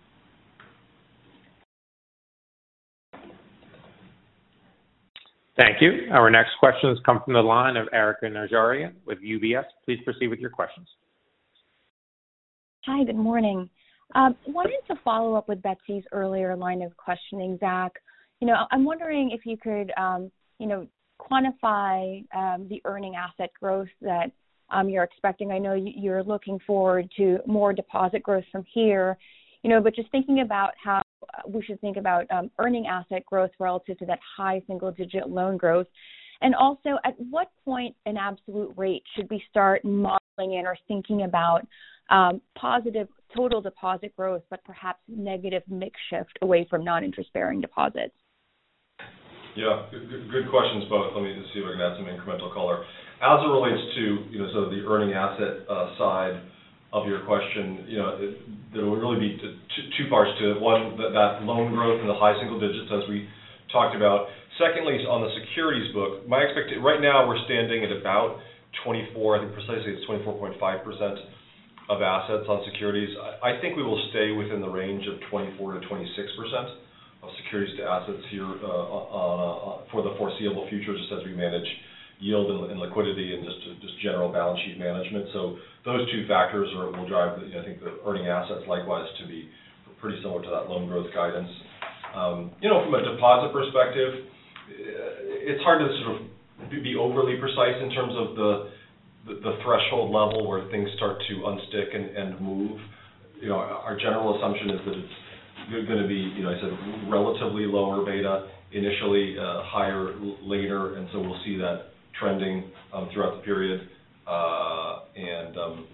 Thank you. Our next questions come from the line of Erika Najarian with UBS. Please proceed with your questions. Hi, good morning. Wanted to follow up with Betsy's earlier line of questioning, Zach. I'm wondering if you could, quantify the earning asset growth that you're expecting. I know you're looking forward to more deposit growth from here, but just thinking about how we should think about earning asset growth relative to that high single-digit loan growth. And also, at what point in absolute rate should we start modeling in or thinking about positive total deposit growth, but perhaps negative mix shift away from non-interest-bearing deposits? Yeah, good questions both. Let me just see if I can add some incremental color. As it relates to, sort of the earning asset side of your question, there will really be two parts to it. One, that loan growth in the high single digits, as we talked about. Secondly, on the securities book, my expectation right now we're standing at about 24. I think precisely it's 24.5% of assets on securities. I think we will stay within the range of 24 to 26% of securities to assets here for the foreseeable future, just as we manage yield and liquidity and just general balance sheet management. So those two factors will drive, I think, the earning assets likewise to be pretty similar to that loan growth guidance. From a deposit perspective, it's hard to sort of be overly precise in terms of the threshold level where things start to unstick and move. Our general assumption is that it's going to be, I said, relatively lower beta initially, higher later, and so we'll see that trending throughout the period. And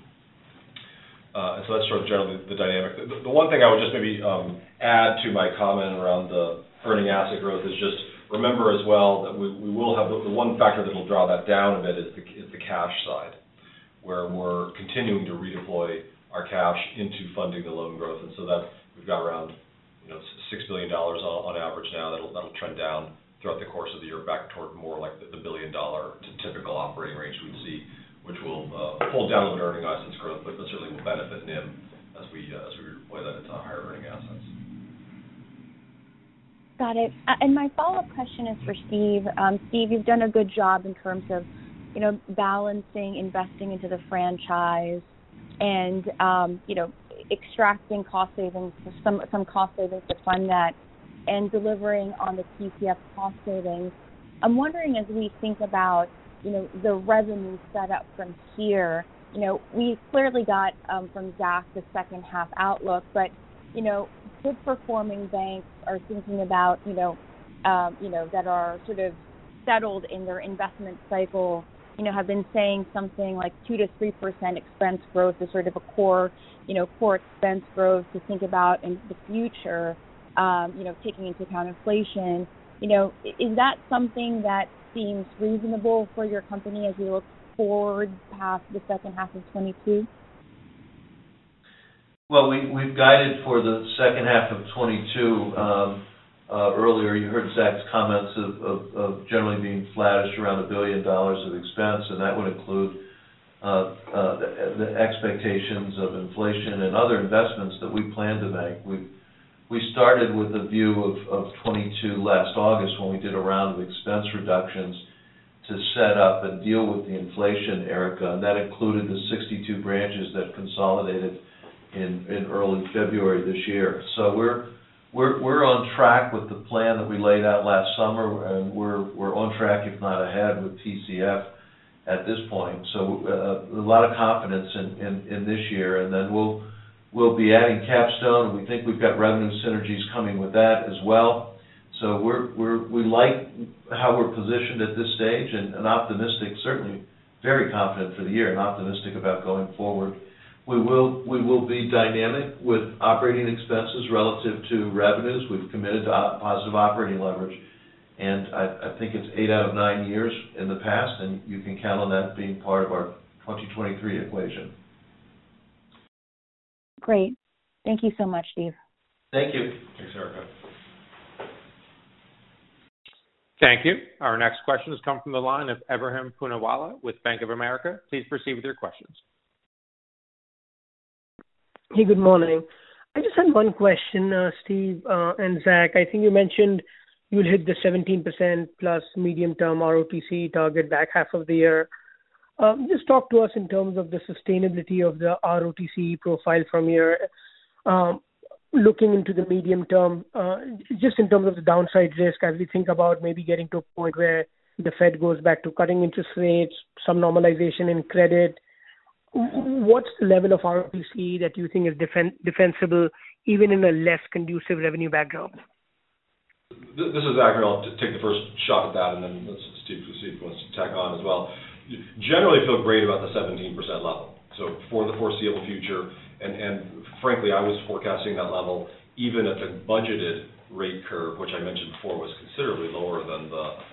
so that's sort of generally the dynamic. The one thing I would just maybe add to my comment around the earning asset growth is just remember as well that we will have the one factor that will draw that down a bit is the cash side. where we're continuing to redeploy our cash into funding the loan growth. And so that we've got around $6 billion on average now. That'll trend down throughout the course of the year back toward more like the $1 billion typical operating range we'd see, which will pull down a little bit earning assets growth, but certainly will benefit NIM as we redeploy that into higher earning assets. Got it. And my follow-up question is for Steve. Steve, you've done a good job in terms of, balancing investing into the franchise and, extracting cost savings, some cost savings to fund that, and delivering on the TCF cost savings. I'm wondering, as we think about, the revenue set up from here, we clearly got from Zach the second half outlook, but, good performing banks are thinking about, that are sort of settled in their investment cycle, have been saying something like 2 to 3% expense growth is sort of a core expense growth to think about in the future, taking into account inflation. Is that something that seems reasonable for your company as we look forward past the second half of 22? Well, we've guided for the second half of 22. Earlier, you heard Zach's comments of generally being flattish around $1 billion of expense, and that would include the expectations of inflation and other investments that we plan to make. We started with a view of 22 last August when we did a round of expense reductions to set up and deal with the inflation, Erica, and that included the 62 branches that consolidated in early February this year. So we're on track with the plan that we laid out last summer, and we're on track, if not ahead, with TCF at this point. So a lot of confidence in this year, and then we'll be adding Capstone. We think we've got revenue synergies coming with that as well. So we like how we're positioned at this stage, and optimistic, certainly very confident for the year, and optimistic about going forward. We will be dynamic with operating expenses relative to revenues. We've committed to positive operating leverage, and I think it's 8 out of 9 years in the past, and you can count on that being part of our 2023 equation. Great. Thank you so much, Steve. Thank you. Thanks, Erica. Thank you. Our next question has come from the line of Ebrahim Poonawala with Bank of America. Please proceed with your questions. Hey, good morning. I just had one question, Steve and Zach. I think you mentioned you'll hit the 17% plus medium-term ROTCE target back half of the year. Just talk to us in terms of the sustainability of the ROTCE profile from here, looking into the medium term, just in terms of the downside risk as we think about maybe getting to a point where the Fed goes back to cutting interest rates, some normalization in credit. What's the level of ROTCE that you think is defensible even in a less conducive revenue backdrop? This is Zach, and I'll take the first shot at that, and then let's Steve see if he wants to tack on as well. Generally feel great about the 17% level. So for the foreseeable future, and frankly, I was forecasting that level even at the budgeted rate curve, which I mentioned before was considerably lower than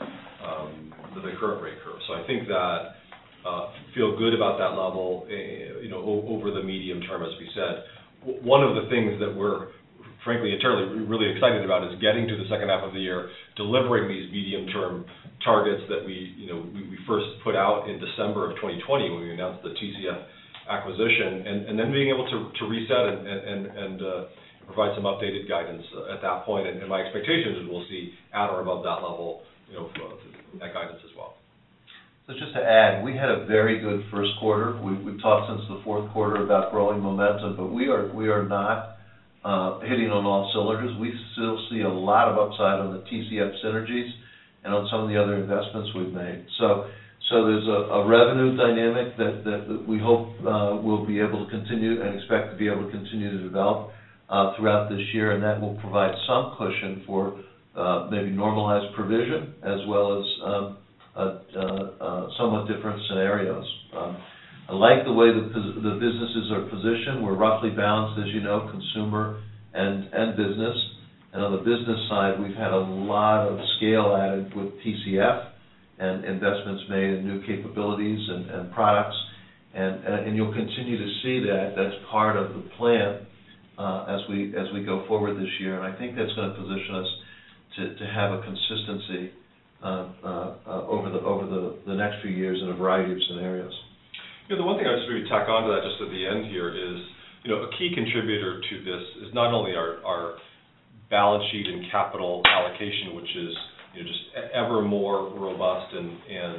the current rate curve. So I think that feel good about that level, over the medium term, as we said. One of the things that we're frankly internally really excited about is getting to the second half of the year, delivering these medium-term targets that we first put out in December of 2020 when we announced the TCF acquisition, and then being able to reset and provide some updated guidance at that point. And my expectation is we'll see at or above that level, that guidance as well. So just to add, we had a very good first quarter. We've talked since the fourth quarter about growing momentum, but we are not hitting on all cylinders. We still see a lot of upside on the TCF synergies and on some of the other investments we've made. So there's a revenue dynamic that we hope we'll be able to continue and expect to be able to continue to develop throughout this year, and that will provide some cushion for maybe normalized provision as well as somewhat different scenarios. I like the way the businesses are positioned. We're roughly balanced, as you know, consumer and business. And on the business side, we've had a lot of scale added with TCF and investments made in new capabilities and products. And you'll continue to see that. That's part of the plan as we go forward this year. And I think that's going to position us to have a consistency over the next few years in a variety of scenarios. The one thing I just maybe tack on to that just at the end here is, a key contributor to this is not only our balance sheet and capital allocation, which is just ever more robust and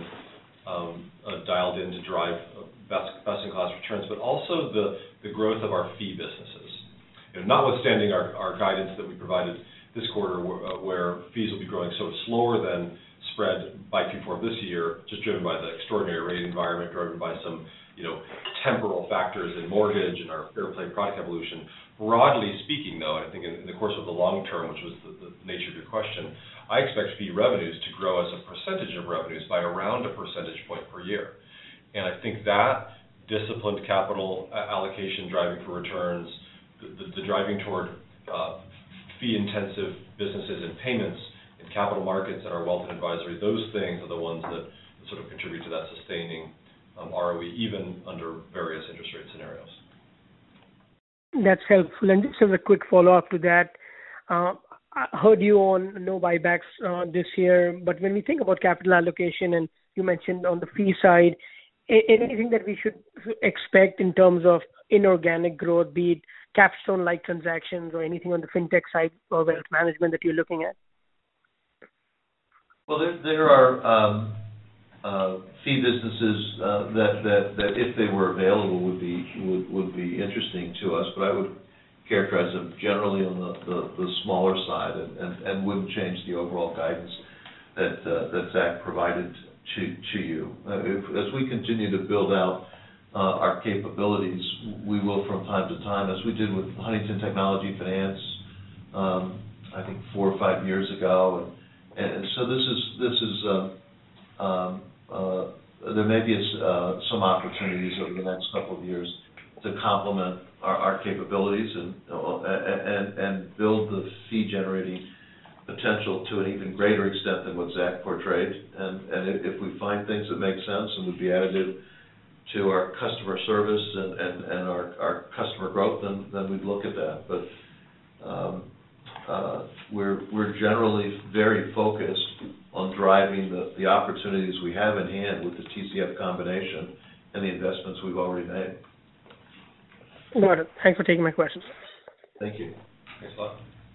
dialed in to drive best-in-class returns, but also the growth of our fee businesses. Notwithstanding our guidance that we provided this quarter, where fees will be growing sort of slower than spread by Q4 of this year, just driven by the extraordinary rate environment, driven by some temporal factors in mortgage and our fair play product evolution. Broadly speaking, though, I think in the course of the long term, which was the nature of your question, I expect fee revenues to grow as a percentage of revenues by around a percentage point per year. And I think that disciplined capital allocation driving for returns, the driving toward fee-intensive businesses and payments in capital markets and our wealth and advisory, those things are the ones that sort of contribute to that sustaining ROE, even under various interest rate scenarios. That's helpful. And just as a quick follow-up to that, I heard you on no buybacks this year, but when we think about capital allocation, and you mentioned on the fee side, anything that we should expect in terms of inorganic growth, be it Capstone-like transactions or anything on the fintech side or wealth management that you're looking at? Well, there are fee businesses that if they were available would be interesting to us, but I would characterize them generally on the smaller side and wouldn't change the overall guidance that Zach provided to you. As we continue to build out our capabilities, we will from time to time, as we did with Huntington Technology Finance, I think 4 or 5 years ago, and so this is there may be some opportunities over the next couple of years to complement our capabilities and build the fee-generating potential to an even greater extent than what Zach portrayed. And if we find things that make sense and would be additive to our customer service and our customer growth, then we'd look at that. But we're generally very focused on driving the opportunities we have in hand with the TCF combination and the investments we've already made. Got it. Thanks for taking my questions. Thank you. Thanks a lot.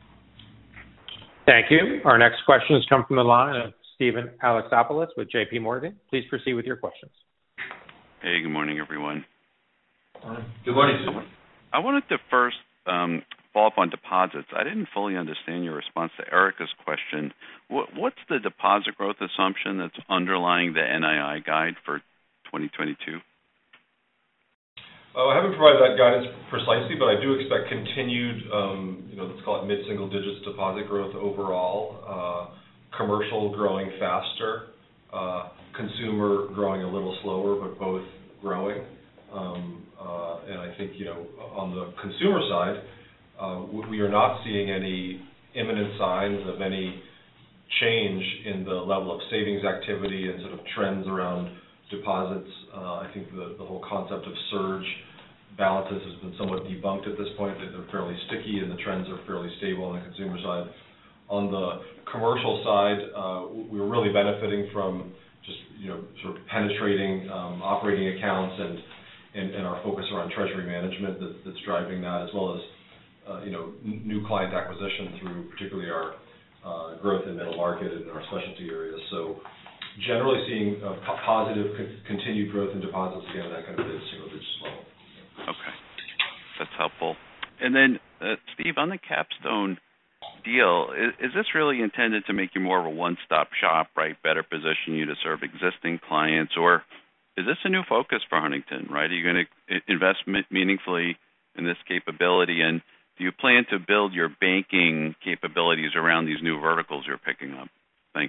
Thank you. Our next questions come from the line of Steven Alexopoulos with J.P. Morgan. Please proceed with your questions. Hey, good morning, everyone. Good morning, Steven. I wanted to first follow up on deposits. I didn't fully understand your response to Erica's question. What's the deposit growth assumption that's underlying the NII guide for 2022? I haven't provided that guidance precisely, but I do expect continued, let's call it mid-single digits deposit growth overall. Commercial growing faster, consumer growing a little slower, but both growing. And I think, on the consumer side, we are not seeing any imminent signs of any change in the level of savings activity and sort of trends around deposits. I think the whole concept of surge balances has been somewhat debunked at this point, that they're fairly sticky and the trends are fairly stable on the consumer side. On the commercial side, we're really benefiting from just, sort of penetrating operating accounts and our focus around treasury management that's driving that, as well as new client acquisition through particularly our growth in middle market and our specialty areas. So generally seeing positive continued growth in deposits, again, that kind of mid-single digits level. Okay, that's helpful. And then, Steve, on the Capstone deal, is this really intended to make you more of a one-stop shop, right? Better position you to serve existing clients, or is this a new focus for Huntington, right? Are you going to invest meaningfully in this capability, and do you plan to build your banking capabilities around these new verticals you're picking up? Thanks.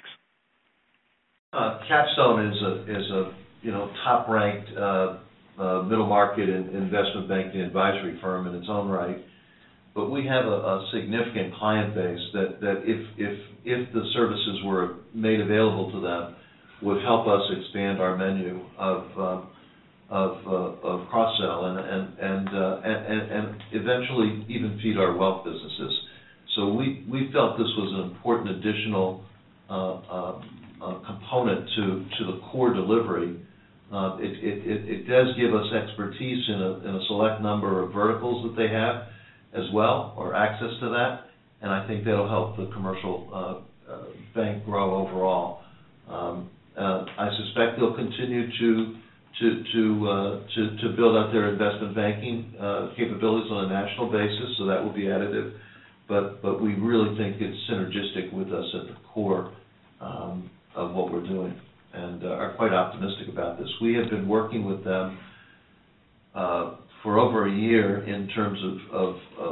Capstone is a top-ranked middle market and investment banking advisory firm in its own right, but we have a significant client base that if the services were made available to them would help us expand our menu of of cross-sell and eventually even feed our wealth businesses. So we felt this was an important additional component to the core delivery. It does give us expertise in a select number of verticals that they have as well, or access to that, and I think that'll help the commercial bank grow overall. I suspect they'll continue to build out their investment banking capabilities on a national basis, so that will be additive. But we really think it's synergistic with us at the core of what we're doing, and are quite optimistic about this. We have been working with them for over a year in terms of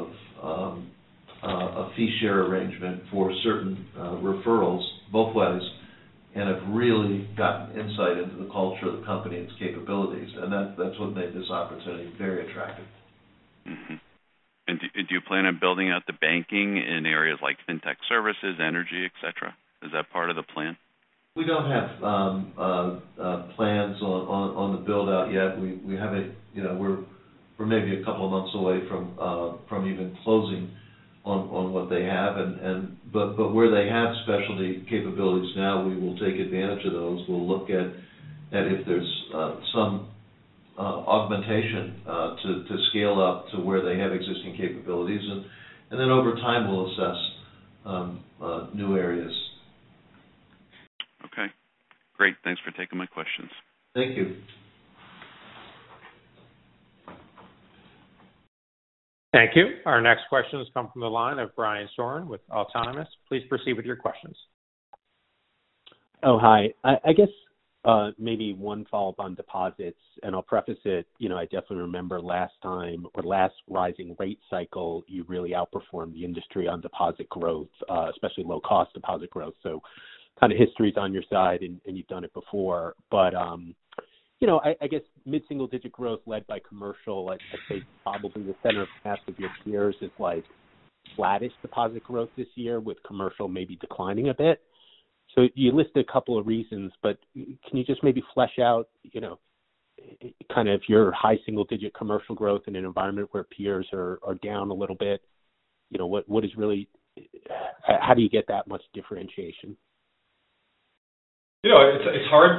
a fee share arrangement for certain referrals both ways, and have really gotten insight into the culture of the company and its capabilities, and that's what made this opportunity very attractive. Mm-hmm. And do you plan on building out the banking in areas like fintech services, energy, et cetera? Is that part of the plan? We don't have plans on the build out yet. We have we're maybe a couple of months away from even closing on what they have, but where they have specialty capabilities now, we will take advantage of those. We'll look at if there's some augmentation to scale up to where they have existing capabilities, and then over time we'll assess new areas. Okay, great. Thanks for taking my questions. Thank you. Thank you. Our next questions come from the line of Brian Sorin with Autonomous. Please proceed with your questions. Oh, hi. I guess maybe one follow-up on deposits, and I'll preface it, I definitely remember last rising rate cycle, you really outperformed the industry on deposit growth, especially low-cost deposit growth. So kind of history's on your side, and you've done it before. But, I guess mid-single-digit growth led by commercial, I'd say probably the center of mass of your peers is like flattish deposit growth this year, with commercial maybe declining a bit. So you listed a couple of reasons, but can you just maybe flesh out, kind of your high single-digit commercial growth in an environment where peers are down a little bit? What is really, how do you get that much differentiation? It's hard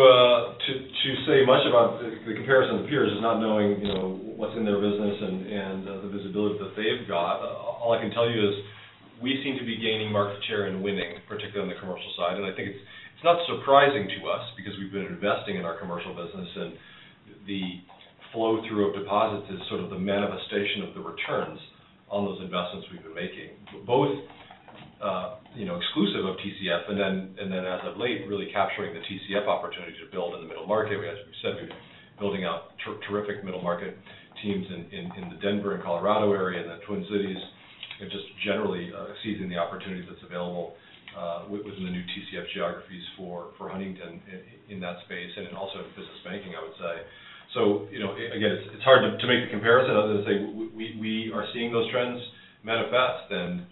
to say much about the comparison of peers, is not knowing what's in their business and the visibility that they've got. All I can tell you is we seem to be gaining market share and winning, particularly on the commercial side, and I think it's not surprising to us because we've been investing in our commercial business, and the flow through of deposits is sort of the manifestation of the returns on those investments we've been making, both exclusive of TCF, and then as of late, really capturing the TCF opportunity to build in the middle market. As we said, we've been building out terrific middle market teams in the Denver and Colorado area and the Twin Cities, and just generally seizing the opportunity that's available within the new TCF geographies for Huntington in that space, and also in business banking, I would say. So, again, it's hard to make the comparison other than say we are seeing those trends manifest, and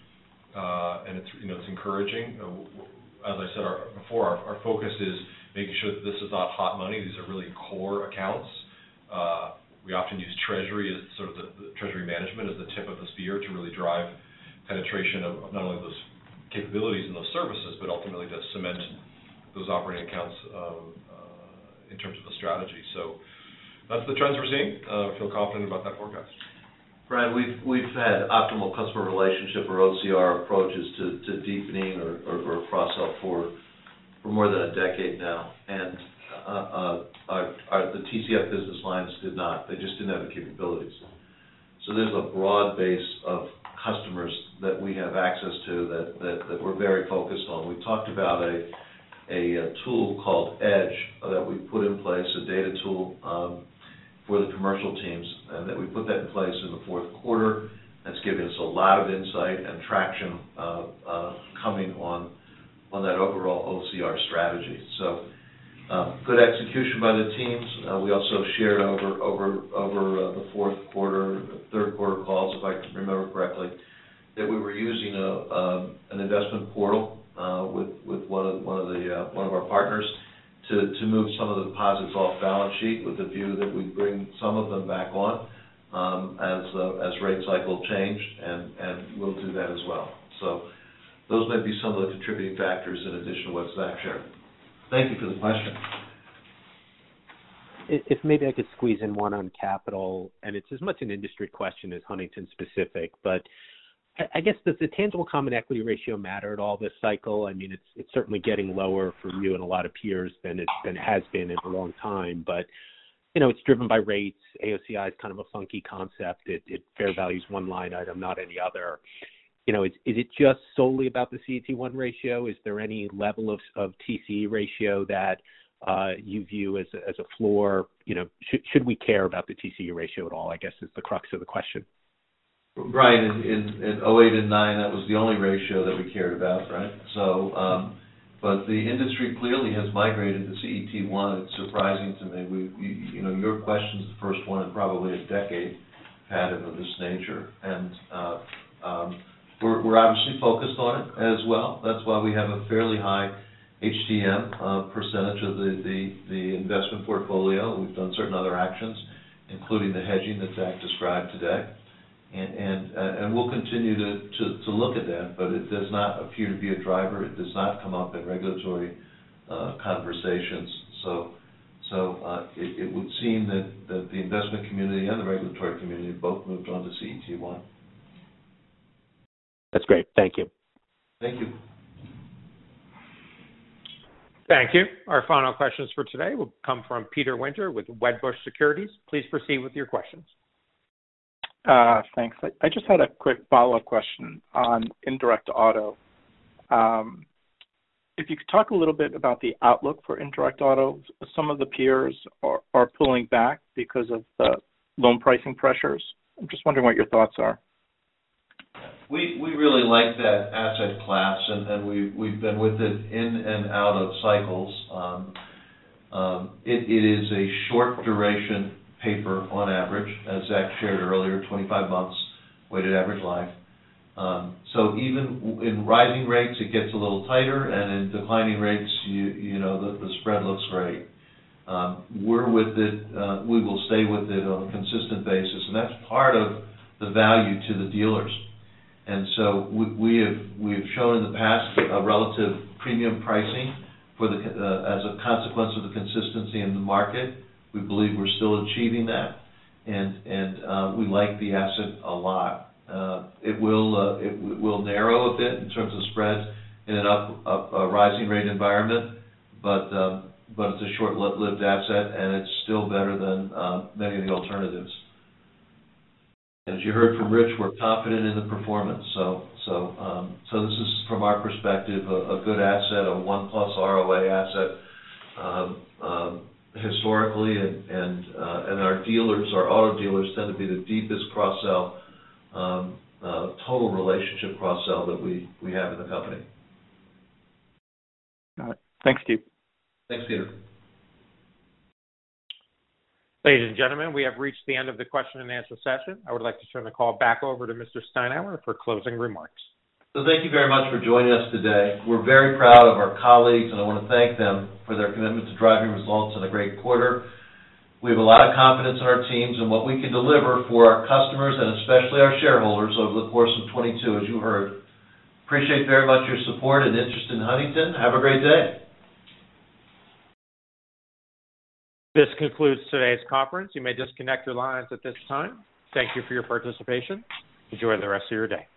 it's encouraging. As I said before, our focus is making sure that this is not hot money. These are really core accounts. We often use Treasury as sort of the Treasury management as the tip of the spear to really drive penetration of not only those capabilities and those services, but ultimately to cement those operating accounts in terms of the strategy. So that's the trends we're seeing. I feel confident about that forecast. Brian, we've had optimal customer relationship, or OCR, approaches to deepening or cross-sell for more than a decade now, and the TCF business lines did not. They just didn't have the capabilities. So there's a broad base of customers that we have access to that we're very focused on. We talked about a tool called Edge that we put in place, a data tool for the commercial teams, and that we put that in place in the fourth quarter. That's giving us a lot of insight and traction coming on that overall OCR strategy. So good execution by the teams. We also shared over the fourth quarter, third quarter calls, if I can remember correctly, that we were using an investment portal with one of our partners, to move some of the deposits off balance sheet with the view that we bring some of them back on as rate cycle change, and we'll do that as well. So those may be some of the contributing factors in addition to what Zach shared. Thank you for the question. If maybe I could squeeze in one on capital, and it's as much an industry question as Huntington specific, but I guess, does the tangible common equity ratio matter at all this cycle? I mean, it's certainly getting lower for you and a lot of peers than it has been in a long time, but it's driven by rates. AOCI is kind of a funky concept. It fair values one line item, not any other. Is it just solely about the CET1 ratio? Is there any level of TCE ratio that you view as a floor? Should we care about the TCE ratio at all, I guess, is the crux of the question. Brian, in 08 and 9, that was the only ratio that we cared about, right? So, but the industry clearly has migrated to CET1. It's surprising to me. Your question's the first one in probably a decade, Pat, of this nature, and we're obviously focused on it as well. That's why we have a fairly high HTM percentage of the investment portfolio. We've done certain other actions, including the hedging that Zach described today. And we'll continue to look at that, but it does not appear to be a driver. It does not come up in regulatory conversations. So it would seem that the investment community and the regulatory community both moved on to CET1. That's great. Thank you. Thank you. Thank you. Our final questions for today will come from Peter Winter with Wedbush Securities. Please proceed with your questions. Thanks. I just had a quick follow-up question on indirect auto. If you could talk a little bit about the outlook for indirect auto. Some of the peers are pulling back because of the loan pricing pressures. I'm just wondering what your thoughts are. We really like that asset class, and we've been with it in and out of cycles. It is a short duration paper on average, as Zach shared earlier, 25 months weighted average life. So even in rising rates, it gets a little tighter, and in declining rates, the spread looks great. We're with it. We will stay with it on a consistent basis, and that's part of the value to the dealers. And so we have shown in the past a relative premium pricing as a consequence of the consistency in the market. We believe we're still achieving that, and we like the asset a lot. It will narrow a bit in terms of spreads in an a rising rate environment, but it's a short-lived asset, and it's still better than many of the alternatives. As you heard from Rich, we're confident in the performance. So this is, from our perspective, a good asset, a 1+ ROA asset. Historically, and our dealers, our auto dealers, tend to be the deepest cross-sell, total relationship cross-sell that we have in the company. Got it. Thanks, Steve. Thanks, Peter. Ladies and gentlemen, we have reached the end of the question and answer session. I would like to turn the call back over to Mr. Steinour for closing remarks. So thank you very much for joining us today. We're very proud of our colleagues, and I want to thank them for their commitment to driving results in a great quarter. We have a lot of confidence in our teams and what we can deliver for our customers and especially our shareholders over the course of 22, as you heard. Appreciate very much your support and interest in Huntington. Have a great day. This concludes today's conference. You may disconnect your lines at this time. Thank you for your participation. Enjoy the rest of your day.